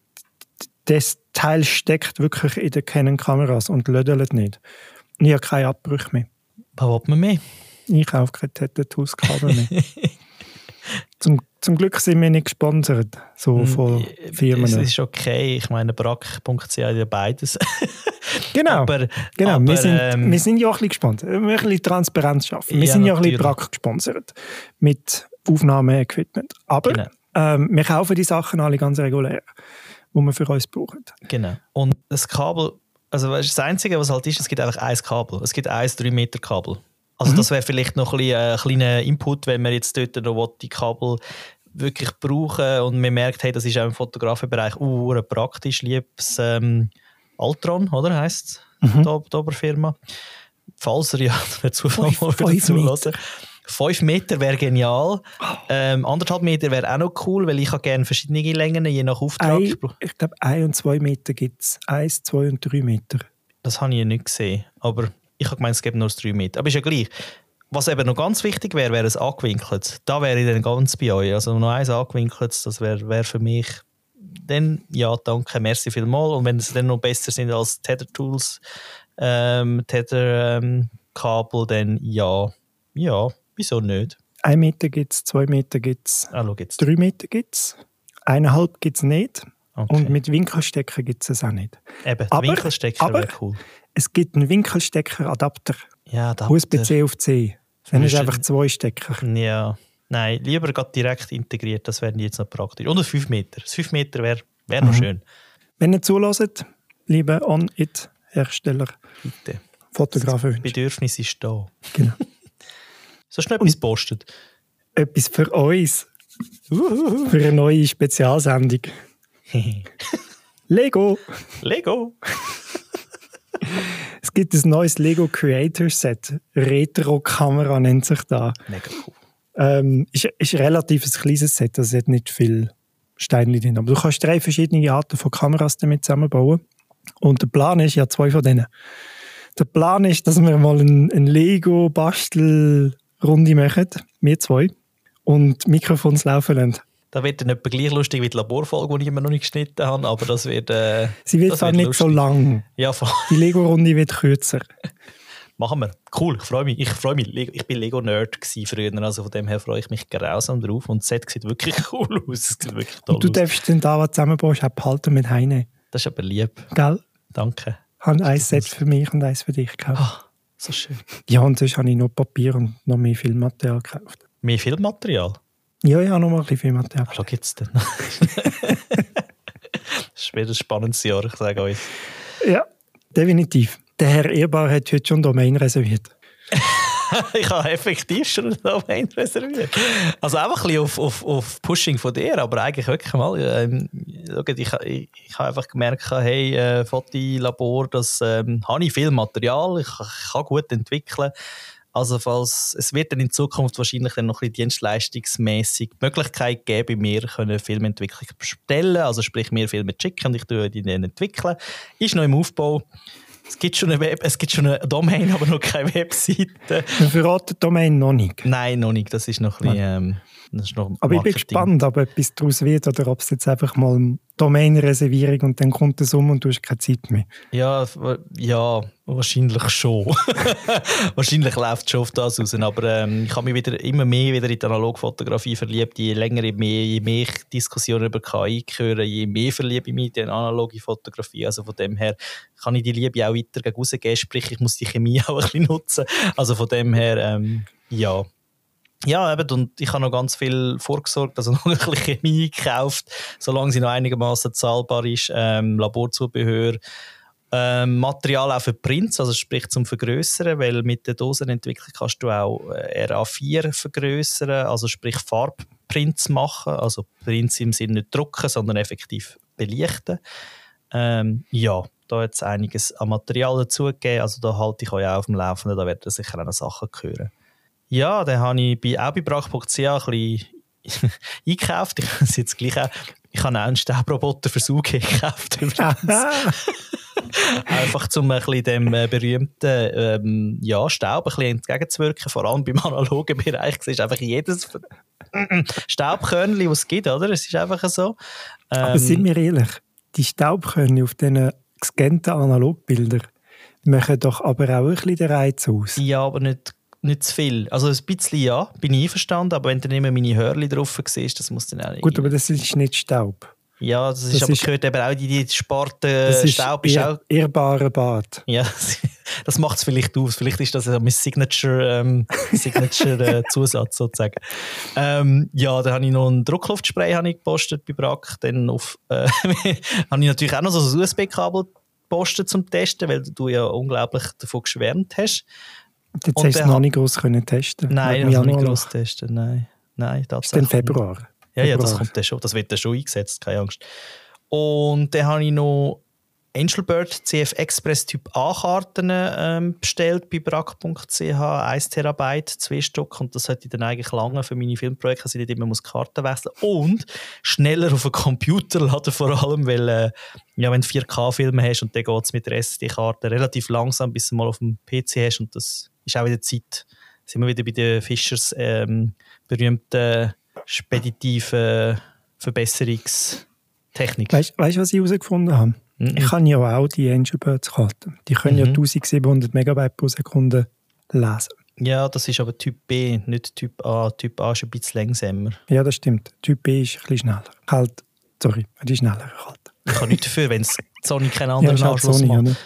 Das Teil steckt wirklich in den Canon-Kameras und lödelt nicht. Und ich habe keine Abbrüche mehr. Was will man mehr? Ich kaufe keine Tether Tools Kabel mehr. Zum, zum Glück sind wir nicht gesponsert, so von Firmen. Es ist okay, ich meine, brack punkt c h hat ja beides. Genau, aber, genau. aber, wir, sind, ähm, wir sind ja auch ein bisschen gesponsert. Wir müssen ein bisschen Transparenz schaffen. Wir Ja, sind ja auch ein bisschen natürlich. Brack gesponsert mit Aufnahmeequipment. Aber Genau. ähm, wir kaufen die Sachen alle ganz regulär, die wir für uns brauchen. Genau. Und das Kabel, also weißt, das Einzige, was halt ist, es gibt einfach ein Kabel. Es gibt ein drei Meter Kabel. Also Mhm. das wäre vielleicht noch ein, bisschen, äh, ein kleiner Input, wenn man jetzt dort noch die Kabel wirklich brauchen und man merkt, hey, das ist auch im Fotografenbereich uh, praktisch, liebes ähm, Altron, oder heisst es, Mhm. die, die Oberfirma. Falls er ja, wäre Zufall Fünf- mal wieder fünf zuhören. Fünf Meter wäre genial. Ähm, anderthalb Meter wäre auch noch cool, weil ich habe gerne verschiedene Längen, je nach Auftrag. Ein, ich glaube, ein und zwei Meter gibt es. Eins, zwei und drei Meter. Das habe ich ja nicht gesehen. Aber ich habe gemeint, es gibt nur drei Meter. Aber ist ja gleich. Was eben noch ganz wichtig wäre, wäre ein angewinkelt. Da wäre ich dann ganz bei euch. Also noch eins angewinkelt, das wäre wär für mich dann, ja, danke, merci vielmals. Und wenn sie dann noch besser sind als Tether Tools, ähm, Tether ähm, Kabel, dann ja, ja, wieso nicht? Ein Meter gibt es, zwei Meter gibt es, Ah, schau jetzt. drei Meter gibt es, eineinhalb gibt es nicht. Okay. Und mit Winkelstecker gibt es es auch nicht. Eben, der aber- Winkelstecker aber- wäre cool. Es gibt einen Winkelstecker-Adapter, Ja, da U S B C auf C. Dann ist Müsste- einfach zwei Stecker. Ja, nein, lieber gerade direkt integriert, das wäre jetzt noch praktisch. Und ein fünf Meter. Das fünf Meter wäre wär noch Mhm. schön. Wenn ihr zulässt, liebe On-It-Hersteller, Bitte. Fotografen, Das Bedürfnis ist da. genau. So schnell etwas postet. Etwas für uns. Für eine neue Spezialsendung. Lego! Lego. Es gibt ein neues Lego Creator Set. Retro-Kamera nennt sich das. Mega cool. Ähm, ist, ist ein relativ ein kleines Set, also es hat nicht viel Steinchen drin. Aber du kannst drei verschiedene Arten von Kameras damit zusammenbauen. Und der Plan ist, ja, zwei von denen. Der Plan ist, dass wir mal eine ein Lego-Bastel-Runde machen, wir zwei, und Mikrofons laufen lassen. Da wird dann etwa gleich lustig wie die Laborfolge, die ich immer noch nicht geschnitten habe, aber das wird... Äh, Sie wird das zwar wird nicht lustig. so lang. Ja, voll. Die Lego-Runde wird kürzer. Machen wir. Cool, ich freue mich. Ich freue mich. Lego- Ich bin Lego-Nerd früher, also von dem her freue ich mich grausam drauf. Und das Set sieht wirklich cool aus. Es sieht wirklich toll Und du aus. darfst dann da, was du zusammenbaust, auch behalten mit heine. Das ist aber lieb. Gell? Danke. Ich habe ein Set für mich und eins für dich gekauft. Ah, so schön. Ja, und sonst habe ich noch Papier und noch mehr Filmmaterial gekauft. Mehr Filmmaterial? Ja, ich habe noch mal ein bisschen Filmmaterial. Was gibt es denn? Das ist wieder ein spannendes Jahr, ich sage euch. Ja, definitiv. Der Herr Ehrbar hat heute schon Domain reserviert. Ich habe effektiv schon einen Domain reserviert. Also einfach ein bisschen auf, auf, auf Pushing von dir, aber eigentlich wirklich mal. Ähm, ich ich, ich habe einfach gemerkt, hey, äh, Fotolabor, das ähm, habe ich viel Material, ich, ich kann gut entwickeln. Also falls, es wird dann in Zukunft wahrscheinlich dann noch ein bisschen dienstleistungsmässig die Möglichkeit geben, bei mir können Filmentwicklung bestellen, also sprich mir Filme schicken und ich tue die dann entwickeln. Ist noch im Aufbau. Es gibt schon eine Web, es gibt schon eine Domain, aber noch keine Webseite. Wir verraten die Domain noch nicht. Nein, noch nicht. Das ist noch ein bisschen, ähm, Das ist noch aber ich bin gespannt, ob etwas daraus wird oder ob es jetzt einfach mal Domain-Reservierung und dann kommt es um und du hast keine Zeit mehr. Ja, ja wahrscheinlich schon. Wahrscheinlich läuft es schon auf das raus. Aber ähm, ich habe mich wieder, immer mehr wieder in die Analogfotografie verliebt. Je länger, je mehr, je mehr ich Diskussionen über K I höre, je mehr verliebe ich mich in analoge Fotografie. Also von dem her kann ich die Liebe auch weiter gegen rausgeben. Sprich, ich muss die Chemie auch ein bisschen nutzen. Also von dem her, ähm, ja. Ja, eben, und ich habe noch ganz viel vorgesorgt, also noch ein bisschen Chemie gekauft, solange sie noch einigermaßen zahlbar ist, ähm, Laborzubehör, ähm, Material auch für Prints, also sprich zum Vergrößern, weil mit der Dosenentwicklung kannst du auch R A vier vergrößern, also sprich Farbprints machen, also Prints im Sinne nicht drucken, sondern effektiv belichten. Ähm, ja, da hat es einiges an Material dazugegeben, also da halte ich euch auch auf dem Laufenden, da werden sicher auch noch Sachen hören. Ja, dann habe ich bei, auch bei brach punkt c h ein bisschen eingekauft. Ich, jetzt gleich auch, ich habe auch einen Staubroboter für Sauge gekauft. Einfach um ein bisschen dem berühmten ähm, ja, Staub ein bisschen entgegenzuwirken. Vor allem beim analogen Bereich. Es ist einfach jedes Staubkörnchen, das es gibt, oder? Es ist einfach so. Ähm, Aber sind wir ehrlich, die Staubkörnchen auf diesen gescannten Analogbildern machen doch aber auch ein bisschen den Reiz aus. Ja, aber nicht Nicht zu viel. Also ein bisschen ja, bin ich einverstanden, aber wenn du nicht mehr meine Hörli drauf siehst, das muss dann auch nicht. Gut, aber das ist nicht Staub. Ja, das, das ist aber ist, gehört eben auch in die Sparte. Das Staub ist, ist auch ehrbarer Bart. Ja, das macht es vielleicht aus. Vielleicht ist das mein Signature, ähm, Signature äh, Zusatz sozusagen. Ähm, ja, dann habe ich noch ein Druckluftspray habe ich gepostet bei Brack. Dann auf, äh, habe ich natürlich auch noch so ein U S B-Kabel gepostet zum Testen, weil du ja unglaublich davon geschwärmt hast. Jetzt hast du es noch nicht groß können testen. Nein, ich habe noch nicht groß testen. Nein, nein, tatsächlich. Ist dann Februar? Ja, Februar. Ja, das kommt dann schon. Das wird dann schon eingesetzt, keine Angst. Und dann habe ich noch Angelbird C F Express Typ A Karten ähm, bestellt bei brack punkt c h, eins Terabyte, zwei Stück. Und das sollte dann eigentlich lange für meine Filmprojekte, dass ich nicht immer muss Karten wechseln muss. Und schneller auf den Computer laden vor allem, weil äh, ja, wenn du vier K-Filme hast und dann geht es mit der S S D-Karte relativ langsam, bis du mal auf dem P C hast. Und das ist auch wieder Zeit. Sind wir wieder bei den Fischers ähm, berühmten speditiven Verbesserungstechnik. Weißt du, was ich herausgefunden habe? Mm-mm. Ich habe ja auch die Angelbirds-Karten. Die können mm-hmm. ja eintausendsiebenhundert Megabyte pro Sekunde lesen. Ja, das ist aber Typ B, nicht Typ A. Typ A ist ein bisschen langsamer. Ja, das stimmt. Typ B ist ein bisschen schneller. Halt, sorry, die ist schneller. Halt. Ich kann nichts dafür, wenn Sony keinen anderen ja, Anschluss Sony, macht.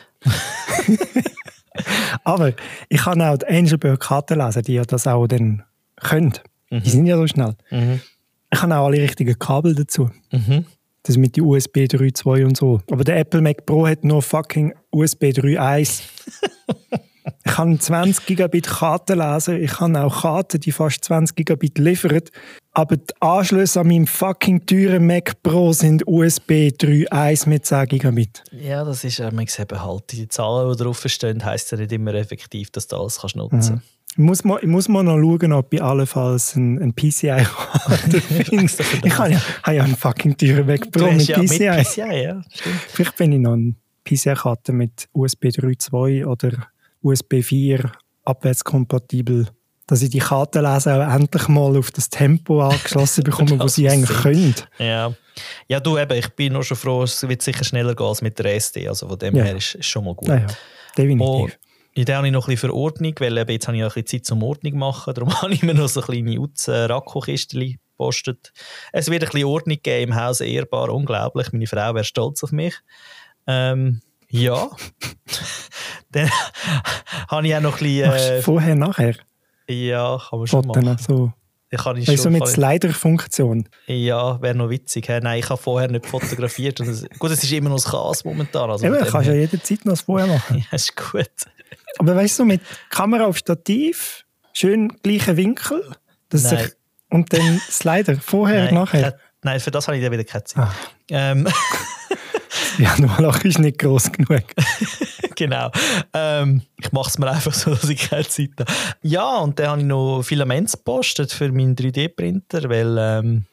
Aber ich kann auch die Angelbird-Karten lesen, die ja das auch dann können. Mhm. Die sind ja so schnell. Mhm. Ich habe auch alle richtigen Kabel dazu. Mhm. Das mit den U S B drei Punkt zwei und so. Aber der Apple Mac Pro hat nur fucking U S B drei Punkt eins. Ich kann zwanzig Gigabit Karten lesen. Ich kann auch Karten, die fast zwanzig Gigabit liefern. Aber die Anschlüsse an meinem fucking teuren Mac Pro sind U S B drei Punkt eins mit zehn Gigabit. Ja, das ist ähm, eben halt. Die Zahlen, die drauf stehen, heisst ja nicht immer effektiv, dass du alles kannst nutzen. Mhm. Ich muss mal, ich muss mal noch schauen, ob ich allenfalls ein, ein P C I-Karte finde. Ich habe ja, habe ja einen fucking teuren Mac Pro mit ja P C I. Mit P C I, ja, stimmt. Vielleicht bin ich noch eine P C I-Karte mit U S B drei Punkt zwei oder U S B vier abwärtskompatibel, dass ich die Kartenleser auch endlich mal auf das Tempo angeschlossen bekomme, das sie eigentlich können. Ja. Ja, du eben, ich bin noch schon froh, es wird sicher schneller gehen als mit der S D, also von dem ja. her ist es schon mal gut. Ja, ja. Definitiv. Und ich habe noch ein bisschen für Ordnung, weil eben jetzt habe ich auch ein bisschen Zeit zum Ordnung zu machen, darum habe ich mir noch so eine kleine Utz-Rakko-Kistchen gepostet. Es wird ein bisschen Ordnung geben im Haus Ehrbar, unglaublich, meine Frau wäre stolz auf mich. Ähm, ja. Dann habe ich auch noch ein bisschen... Äh, vorher, nachher? Ja, kann man schon machen. So. Kann ich also schon, mit Slider-Funktion? Ja, wäre noch witzig. He? Nein, ich habe vorher nicht fotografiert. Und es, gut, es ist immer noch ein Chaos momentan. Also Eben, kannst ja jederzeit noch das vorher machen. Ja, ist gut. Aber weißt du, mit Kamera auf Stativ, schön gleichen Winkel, dass sich, und dann Slider, vorher, nein, nachher? Keine, nein, für das habe ich dann wieder keine Zeit. Ah. Ähm. Ja, Januarloch ist nicht gross genug. Genau. Ähm, ich mache es mir einfach so, dass ich keine Zeit habe. Ja, und dann habe ich noch Filaments gepostet für meinen drei D Printer, weil ähm,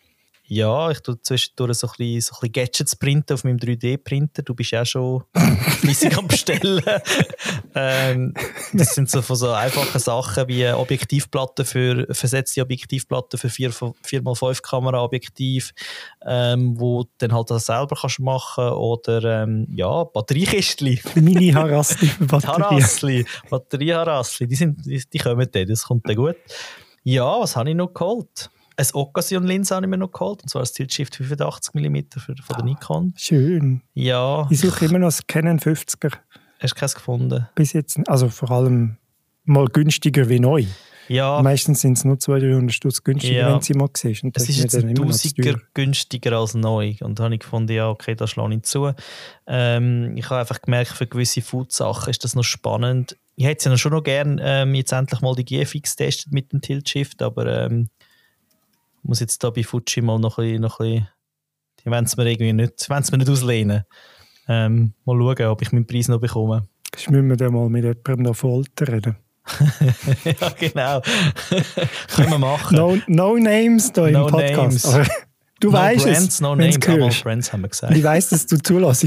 Ja, ich tue zwischendurch so ein bisschen, so ein bisschen Gadgets printen auf meinem drei D-Printer. Du bist ja auch schon fleissig am Bestellen. ähm, das sind so von so einfachen Sachen wie Objektivplatten für, versetzte Objektivplatten für vier mal fünf Kameraobjektiv, ähm, wo du dann halt das selber kannst machen oder ähm, ja, Batteriekistchen. Mini-Harassli. Harassli, Batterie-Harassli, die, sind, die, die kommen dann, das kommt dann gut. Ja, was habe ich noch geholt? Eine Occasion-Linse habe ich mir noch geholt, und zwar das Tilt-Shift fünfundachtzig Millimeter für, von der Nikon. Schön. Ja. Ich suche immer noch das Canon fünfziger. Hast du keins gefunden? Bis jetzt, also vor allem mal günstiger wie neu. Ja. Meistens sind es nur zweihundert, dreihundert Stutz günstiger, ja. wenn sie mal siehst. Es ist jetzt ein Tausiger günstiger als neu. Und da habe ich gefunden, ja, okay, das schlage ich zu. Ähm, ich habe einfach gemerkt, für gewisse Food-Sachen ist das noch spannend. Ich hätte ja schon noch gerne ähm, jetzt endlich mal die G F X getestet mit dem Tilt-Shift, aber ähm, ich muss jetzt da bei Fuji mal noch ein bisschen, noch ein bisschen die wollen es mir irgendwie nicht, wollen es mir nicht auslehnen. Ähm, mal schauen, ob ich meinen Preis noch bekomme. Das müssen wir dann mal mit jemandem da Folter reden. Ja, genau. Können wir machen. No, no names da no im Podcast. Aber du no weißt brands, es, no wenn names, es aber hörst. Brands haben wir gesagt. Ich weiss, dass du zulässt.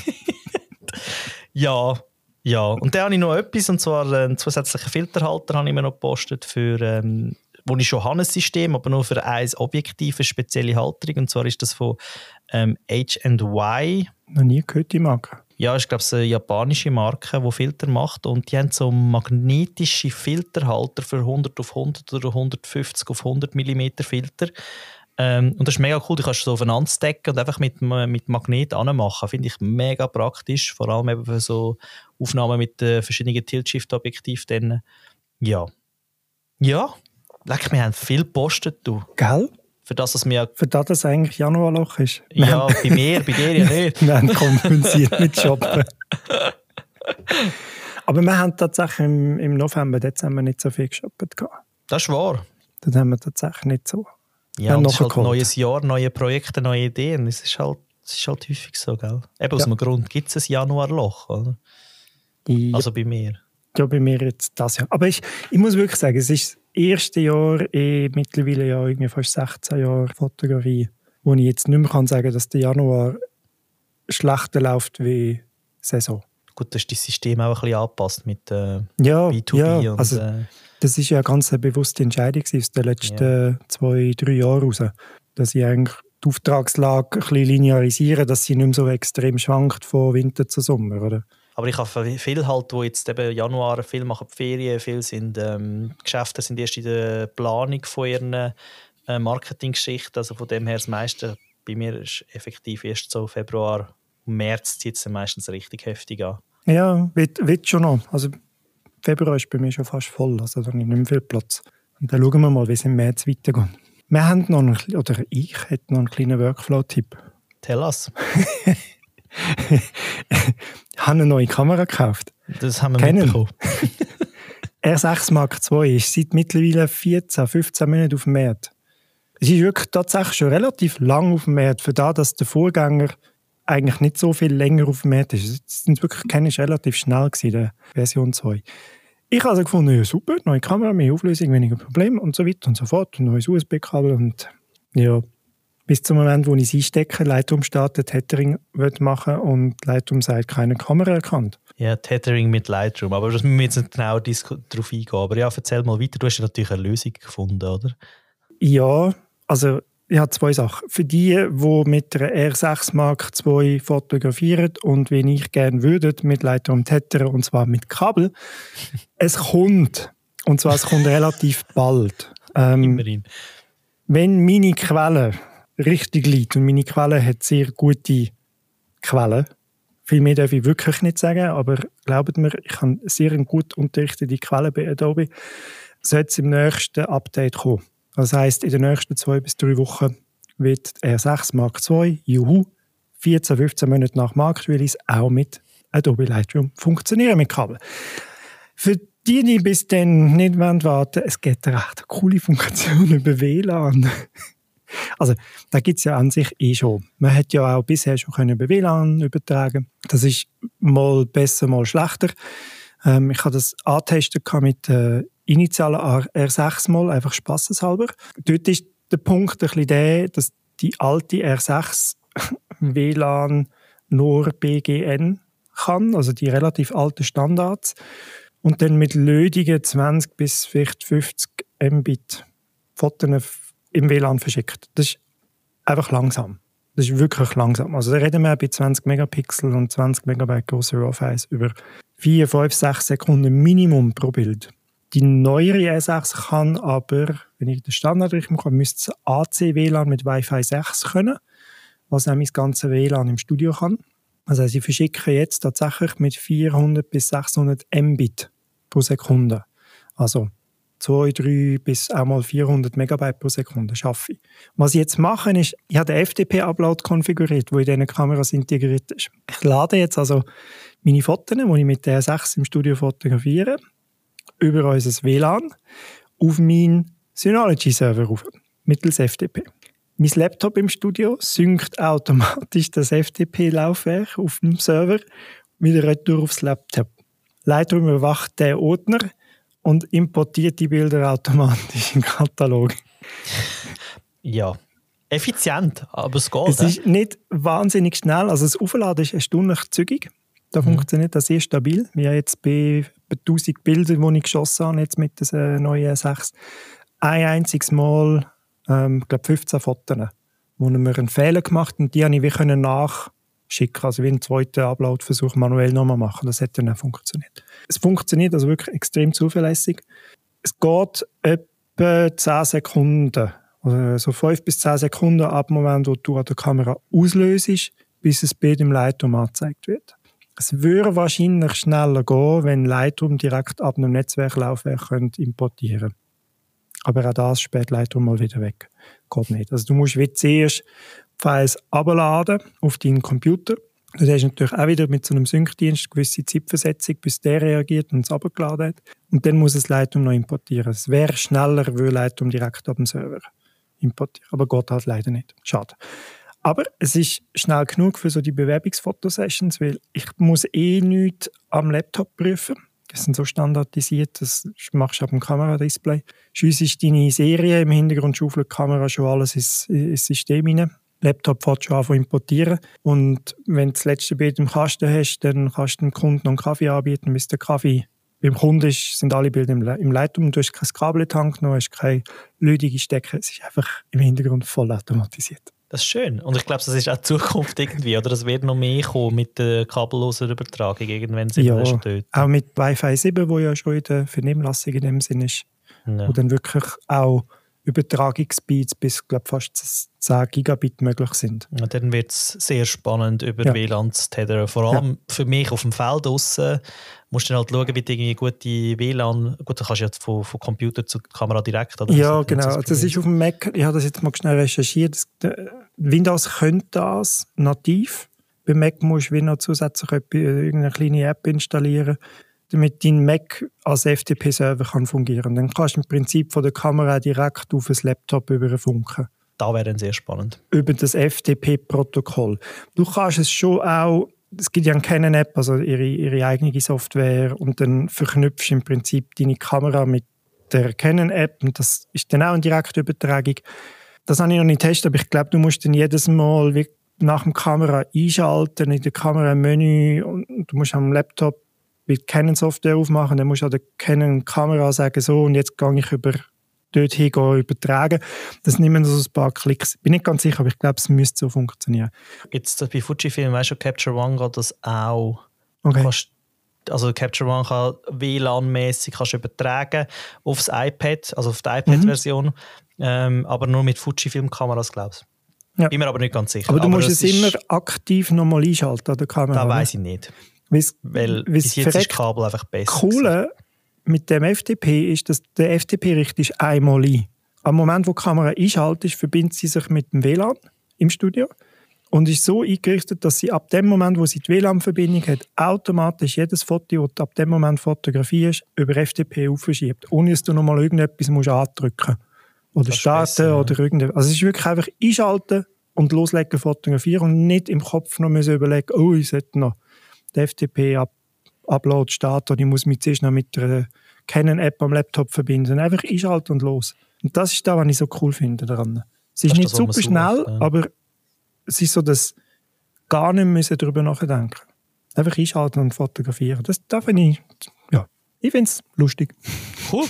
Ja, ja. Und dann habe ich noch etwas, und zwar einen zusätzlichen Filterhalter habe ich mir noch gepostet, für, ähm, wo ich schon habe, ein System, aber nur für ein Objektiv, eine spezielle Halterung. Und zwar ist das von ähm, H and Y. Noch nie gehört, die Marke. Ja, ich glaube, es ist eine japanische Marke, die Filter macht. Und die haben so magnetische Filterhalter für hundert auf hundert oder hundertfünfzig auf hundert Millimeter Filter. Ähm, und das ist mega cool. Du kannst so aufeinander stacken und einfach mit, mit Magnet anmachen. Finde ich mega praktisch. Vor allem eben für so Aufnahmen mit äh, verschiedenen Tilt-Shift-Objektiven. Ja. Ja. Leck, wir haben viel gepostet, du. Gell? Für das, dass wir... Für das, dass es eigentlich Januarloch ist. Wir Ja, haben, bei mir, bei dir ja nicht. wir haben kompensiert mit Shoppen. Aber wir haben tatsächlich im, im November, Dezember nicht so viel geshoppt. Das ist wahr. Das haben wir tatsächlich nicht so. Ja, und es ist halt ein neues Jahr, neue Projekte, neue Ideen. Es ist halt, es ist halt häufig so, gell? Eben aus ja. dem Grund gibt es ein Januarloch, oder? Ja. Also bei mir. Ja, bei mir jetzt das Jahr. Aber ich, ich muss wirklich sagen, es ist das erste Jahr in mittlerweile ja irgendwie fast sechzehn Jahre Fotografie, wo ich jetzt nicht mehr kann sagen, dass der Januar schlechter läuft wie Saison. Gut, das ist das System auch ein bisschen angepasst mit äh, ja, B zwei B. Ja, und, also, äh, das ist ja eine ganz bewusste Entscheidung aus den letzten ja. zwei, drei Jahren raus, dass ich eigentlich die Auftragslage ein bisschen linearisiere, dass sie nicht mehr so extrem schwankt von Winter zu Sommer, oder? Aber ich habe viele halt, die jetzt eben Januar viel machen die Ferien, viele sind ähm, Geschäfte sind erst in der Planung von ihren äh, Marketinggeschichten, also von dem her das meiste bei mir ist effektiv erst so Februar, März zieht es meistens richtig heftig an. Ja, wird, wird schon noch. Also Februar ist bei mir schon fast voll, also da habe ich nicht mehr viel Platz. Und dann schauen wir mal, wie es im März weitergeht. Wir haben noch einen, oder ich hätte noch einen kleinen Workflow-Tipp. Tell us. Ich habe eine neue Kamera gekauft. Das haben wir Kennen. mitbekommen. R sechs Mark zwei ist seit mittlerweile vierzehn, fünfzehn Monaten auf dem Markt. Es ist wirklich tatsächlich schon relativ lang auf dem Markt, für das, dass der Vorgänger eigentlich nicht so viel länger auf dem Markt ist. Es sind wirklich keine relativ schnell gewesen, der Version zwei. Ich habe also gefunden, ja super, neue Kamera, mehr Auflösung, weniger Probleme und so weiter und so fort. Ein neues U S B-Kabel und ja, bis zum Moment, wo ich es einstecke, Lightroom startet, Tethering machen und Lightroom sagt, keine Kamera erkannt. Ja, Tethering mit Lightroom, aber das müssen wir jetzt nicht genau darauf eingehen. Aber ja, erzähl mal weiter, du hast ja natürlich eine Lösung gefunden, oder? Ja, also ich habe zwei Sachen. Für die, die mit einer R sechs Mark zwei fotografieren und wie ich gerne würde, mit Lightroom tethern, und zwar mit Kabel, es kommt. Und zwar es kommt relativ bald. Ähm, Immerhin. Wenn meine Quelle richtig liegt, und meine Quelle hat sehr gute Quellen, viel mehr darf ich wirklich nicht sagen, aber glaubt mir, ich habe sehr eine gut unterrichtete Quelle bei Adobe, sollte es im nächsten Update kommen. Das heisst, in den nächsten zwei bis drei Wochen wird R sechs Mark zwei, juhu, vierzehn, fünfzehn Monate nach Marktrelease auch mit Adobe Lightroom funktionieren mit Kabel. Für die, die bis dann nicht warten wollen, es gibt eine recht coole Funktion über W L A N. Also, da gibt es ja an sich eh schon. Man hat ja auch bisher schon können über W L A N übertragen. Das ist mal besser, mal schlechter. Ähm, ich habe das angetestet mit äh, initialen R sechs mal, einfach spasseshalber. Dort ist der Punkt ein bisschen der, dass die alte R sechs W L A N nur B G N kann, also die relativ alten Standards. Und dann mit lödigen zwanzig bis vielleicht fünfzig Mbit Fotos im W L A N verschickt. Das ist einfach langsam. Das ist wirklich langsam. Also da reden wir bei zwanzig Megapixel und zwanzig Megabyte große RAW-Files über vier, fünf, sechs Sekunden Minimum pro Bild. Die neuere R sechs kann aber, wenn ich den Standard richtig mache, müsste es A C W L A N mit Wi-Fi sechs können, was auch mein ganzes W L A N im Studio kann. Also sie verschicken jetzt tatsächlich mit vierhundert bis sechshundert Mbit pro Sekunde. Also zwei, drei bis auch mal vierhundert Megabyte pro Sekunde schaffe ich. Was ich jetzt mache, ist, ich habe den F T P-Upload konfiguriert, der in diesen Kameras integriert ist. Ich lade jetzt also meine Fotos, die ich mit der R sechs im Studio fotografiere, über unser W L A N auf meinen Synology-Server rauf, mittels F T P. Mein Laptop im Studio synkt automatisch das F T P-Laufwerk auf dem Server wieder retour aufs Laptop. Lightroom überwacht den Ordner und importiert die Bilder automatisch in den Katalog. Ja, effizient, aber es geht. Es ist nicht wahnsinnig schnell, also das Aufladen ist erstaunlich zügig. Da mhm. funktioniert das sehr stabil. Wir haben jetzt bei tausend Bildern, die ich geschossen habe, jetzt mit der neuen R sechs, ein einziges Mal, ähm, ich glaube fünfzehn Fotos, wo wir einen Fehler gemacht haben und die habe ich wie nachschicken, also wie einen zweiten Upload-Versuch manuell nochmal machen. Das hat dann auch funktioniert. Es funktioniert also wirklich extrem zuverlässig. Es geht etwa zehn Sekunden, also so fünf bis zehn Sekunden ab dem Moment, wo du an der Kamera auslöst, bis das Bild im Lightroom angezeigt wird. Es würde wahrscheinlich schneller gehen, wenn Lightroom direkt ab einem Netzwerklaufwerk importieren könnte. Aber auch das spät Lightroom mal wieder weg. Geht nicht. Also du musst wie zuerst Files abladen auf deinen Computer. Du hast natürlich auch wieder mit so einem Sync-Dienst eine gewisse Zeitversetzung, bis der reagiert und es abgeladen hat. Und dann muss es Lightroom noch importieren. Es wäre schneller, würde Lightroom direkt ab dem Server importieren. Aber geht halt leider nicht. Schade. Aber es ist schnell genug für so die Bewerbungsfotosessions, weil ich muss eh nichts am Laptop prüfen. Das sind so standardisiert, das machst du auf dem Kameradisplay. Sonst ist deine Serie im Hintergrund, schaufelt die Kamera schon alles ins, ins System rein. Laptop fährt schon an zu importieren. Und wenn du das letzte Bild im Kasten hast, dann kannst du dem Kunden noch einen Kaffee anbieten. Bis der Kaffee beim Kunden ist, sind alle Bilder im, im Lightroom. Du hast kein Kabel in den Tank, noch hast keine lödige Stecker. Es ist einfach im Hintergrund voll automatisiert. Das ist schön. Und ich glaube, das ist auch die Zukunft irgendwie, oder? Das wird noch mehr kommen mit der kabellosen Übertragung, irgendwann sind ja, wir schon dort. Auch mit Wi-Fi sieben, wo ja schon in der Vernehmlassung in dem Sinn ist. Ja. Wo dann wirklich auch Übertragungsspeeds bis, glaube fast zehn Gigabit möglich sind. Ja, dann wird es sehr spannend, über ja. W L A N zu tethern. Vor allem ja. für mich auf dem Feld draussen musst du dann halt schauen, wie du irgendwie gute W L A N, gut, du kannst ja von, von Computer zur Kamera direkt. Oder? Ja, das genau. Das, das ist auf dem Mac, ich habe das jetzt mal schnell recherchiert, Windows könnte das nativ. Bei Mac musst du noch zusätzlich irgendeine kleine App installieren, damit dein Mac als F T P-Server kann fungieren. Dann kannst du im Prinzip von der Kamera direkt auf das Laptop überfunken. Das wäre dann sehr spannend. Über das F T P-Protokoll. Du kannst es schon auch, es gibt ja eine Canon-App, also ihre, ihre eigene Software, und dann verknüpfst du im Prinzip deine Kamera mit der Canon-App und das ist dann auch eine direkte Übertragung. Das habe ich noch nicht getestet, aber ich glaube, du musst dann jedes Mal nach dem Kamera einschalten, in der Kamera Menü, und du musst am Laptop mit Canon-Software aufmachen, dann musst du an der Canon-Kamera sagen, so, und jetzt gehe ich über dorthin übertragen. Das nehmen so ein paar Klicks. Bin nicht ganz sicher, aber ich glaube, es müsste so funktionieren. Jetzt bei Fujifilm, weißt du, Capture One geht das auch. Okay. Kannst, also Capture One kann W L A N-mäßig übertragen aufs iPad, also auf die iPad-Version, mhm. ähm, aber nur mit Fujifilm-Kameras, glaube ich. Ja. Bin mir aber nicht ganz sicher. Aber du aber musst es immer aktiv nochmal einschalten an der Kamera. Das weiss ich nicht. Weil's, Weil bis jetzt ist das Kabel einfach besser. Coole mit dem F T P ist, dass der F T P richtet einmal ein. Am Moment, wo die Kamera einschaltet, verbindet sie sich mit dem W L A N im Studio und ist so eingerichtet, dass sie ab dem Moment, wo sie die W L A N-Verbindung hat, automatisch jedes Foto, das du ab dem Moment fotografierst, über F T P aufschiebt, ohne dass du nochmal irgendetwas musst andrücken oder das starten besser, ja. oder irgendetwas. Also es ist wirklich einfach einschalten und loslegen, fotografieren und nicht im Kopf noch müssen überlegen, oh, ich sollte noch den F T P-Upload starten und ich muss mich zuerst noch mit einer Canon-App am Laptop verbinden. Einfach einschalten und los. Und das ist das, was ich so cool finde daran. Es ist das nicht ist das, super schnell, sucht, ja. aber es ist so, dass gar nicht müssen darüber nachdenken. Einfach einschalten und fotografieren. Das, das finde ich, ja, ich finde es lustig. Cool.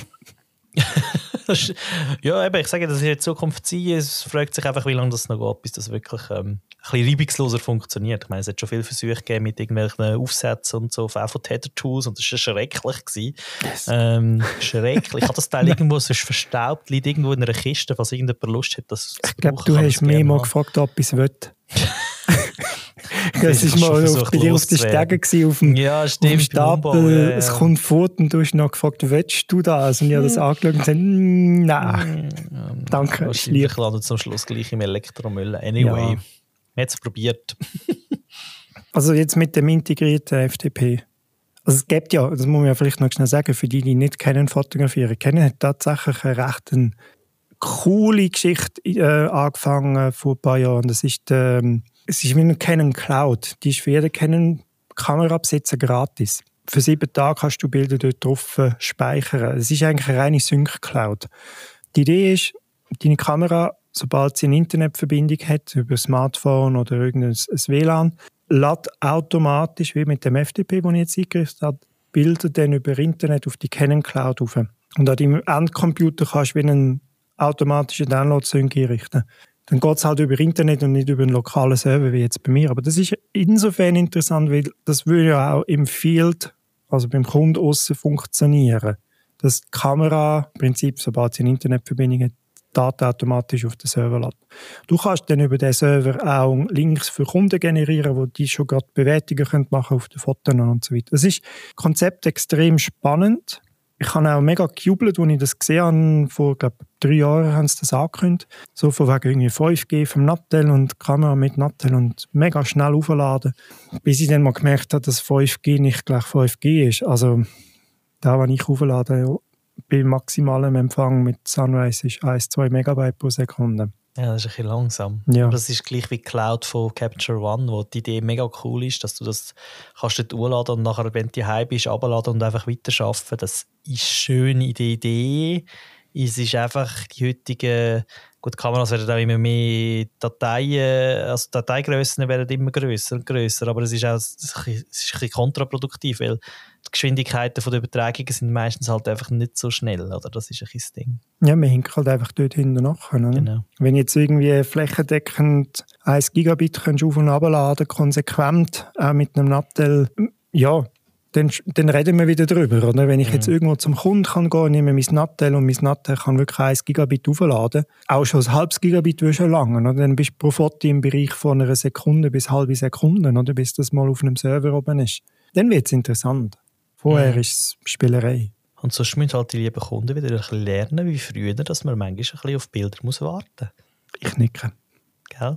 Ja, eben, ich sage, das ist in Zukunft sein. Es fragt sich einfach, wie lange das noch geht, bis das wirklich ähm, ein bisschen reibungsloser funktioniert. Ich meine, es hat schon viele Versuche gegeben mit irgendwelchen Aufsätzen und so, auch von Tether-Tools, und das war schrecklich gewesen. Yes. Ähm, schrecklich. Ich habe das Teil irgendwo sonst verstaubt, liegt irgendwo in einer Kiste, falls irgendjemand Lust hat, das ich glaube, du hast mich mal gefragt, ob ich es will. Das war mal auf, bei dir auf den Stegen auf dem, ja, stimmt, auf dem Stapel. Ja, ja. Es kommt fort und du hast noch gefragt, willst du das? Und ich habe das angeschaut und gesagt, nein, ja, danke. Wahrscheinlich landet zum Schluss gleich im Elektromüll. Anyway, ja. Jetzt probiert. Also jetzt mit dem integrierten F T P. Also es gibt ja, das muss man ja vielleicht noch schnell sagen, für die, die nicht kennen, fotografieren. Kennen hat tatsächlich eine recht eine coole Geschichte äh, angefangen vor ein paar Jahren. Das ist der, es ist wie eine Canon Cloud. Die ist für jeden Canon Kamerabesitzer gratis. Für sieben Tage kannst du Bilder dort drauf speichern. Es ist eigentlich eine reine Sync-Cloud. Die Idee ist, deine Kamera, sobald sie eine Internetverbindung hat, über ein Smartphone oder irgendein W L A N, lädt automatisch, wie mit dem F T P, den ich jetzt eingerichtet habe, Bilder dann über Internet auf die Canon Cloud rauf. Und an deinem Endcomputer kannst du wie einen automatischen Download-Sync einrichten. Dann geht es halt über Internet und nicht über einen lokalen Server, wie jetzt bei mir. Aber das ist insofern interessant, weil das würde ja auch im Field, also beim Kunden aussen funktionieren. Dass die Kamera im Prinzip, sobald sie eine Internetverbindung hat, Daten automatisch auf den Server lädt. Du kannst dann über den Server auch Links für Kunden generieren, wo die schon gerade Bewertungen machen können auf den Fotos und so weiter. Das ist Konzept extrem spannend. Ich habe auch mega gejubelt, als ich das gesehen habe. Vor, glaube drei Jahren haben sie das angekündigt. So von wegen irgendwie fünf G vom Nattel und Kamera mit Nattel und mega schnell aufladen. Bis ich dann mal gemerkt habe, dass fünf G nicht gleich fünf G ist. Also da, wenn ich auflade, bei maximalem Empfang mit Sunrise ist eins bis zwei Megabyte pro Sekunde. Ja, das ist ein bisschen langsam. Ja. Aber das ist gleich wie Cloud von Capture One, wo die Idee mega cool ist, dass du das kannst dort hochladen und nachher, wenn du daheim bist, runterladen und einfach weiterarbeiten. Das ist schön in der Idee. Es ist einfach die heutige, gut, Kameras werden auch immer mehr Dateien, also Dateigrössen werden immer grösser und grösser, aber es ist auch es ist ein bisschen kontraproduktiv, weil die Geschwindigkeiten der Übertragungen sind meistens halt einfach nicht so schnell, oder? Das ist ein bisschen das Ding. Ja, man hinkt halt einfach dort hinten nach. Genau. Wenn jetzt irgendwie flächendeckend eins Gigabit kannst du auf- und abladen, konsequent, auch mit einem Nattel, ja, Dann, dann reden wir wieder drüber. Oder? Wenn ich jetzt mhm. irgendwo zum Kunden kann gehen, nehme mein Nattel und mein Nattel kann wirklich eins Gigabit aufladen, auch schon ein halbes Gigabit würde schon lange. Oder? Dann bist du pro Foto im Bereich von einer Sekunde bis halbe Sekunde, oder? Bis das mal auf einem Server oben ist. Dann wird es interessant. Vorher mhm. ist es Spielerei. Und sonst müssen halt die lieben Kunden wieder ein bisschen lernen, wie früher, dass man manchmal ein bisschen auf Bilder muss warten muss. Ich nicke. Gell?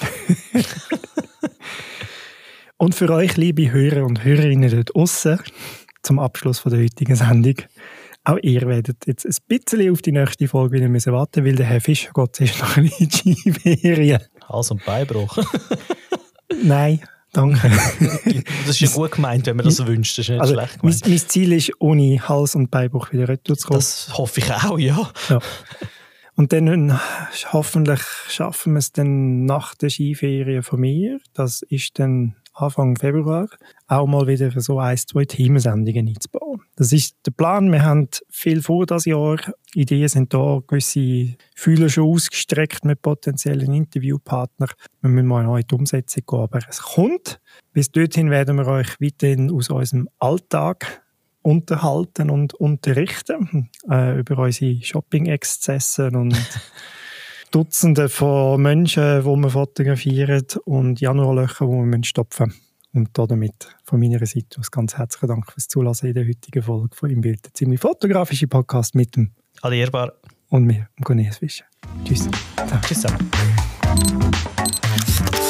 Und für euch, liebe Hörer und Hörerinnen dort draussen, zum Abschluss von der heutigen Sendung, auch ihr werdet jetzt ein bisschen auf die nächste Folge wieder müssen warten, weil der Herr Fischer geht zuerst noch in die Skiferien. Hals- und Beinbruch. Nein, danke. Das ist ja gut gemeint, wenn man das wünscht. Das ist nicht also, schlecht gemeint. Mein, mein Ziel ist, ohne Hals- und Beinbruch wieder retour zu kommen. Das hoffe ich auch, ja. ja. Und dann hoffentlich schaffen wir es dann nach der Skiferien von mir. Das ist dann Anfang Februar, auch mal wieder so ein, zwei Themensendungen einzubauen. Das ist der Plan. Wir haben viel vor dieses Jahr. Ideen sind da, gewisse Fühler schon ausgestreckt mit potenziellen Interviewpartnern. Wir müssen mal noch in die Umsetzung gehen, aber es kommt. Bis dorthin werden wir euch weiterhin aus unserem Alltag unterhalten und unterrichten äh, über unsere Shopping-Exzesse und Dutzende von Menschen, die wir fotografieren und Januarlöcher, die wir stopfen müssen. Und damit von meiner Seite aus ganz herzlichen Dank fürs Zulassen in der heutigen Folge von «Im Bild». Der ziemlich fotografische Podcast mit dem Adi Ehrbar und mir, dem Cornelis Fischer. Tschüss. Tschüss.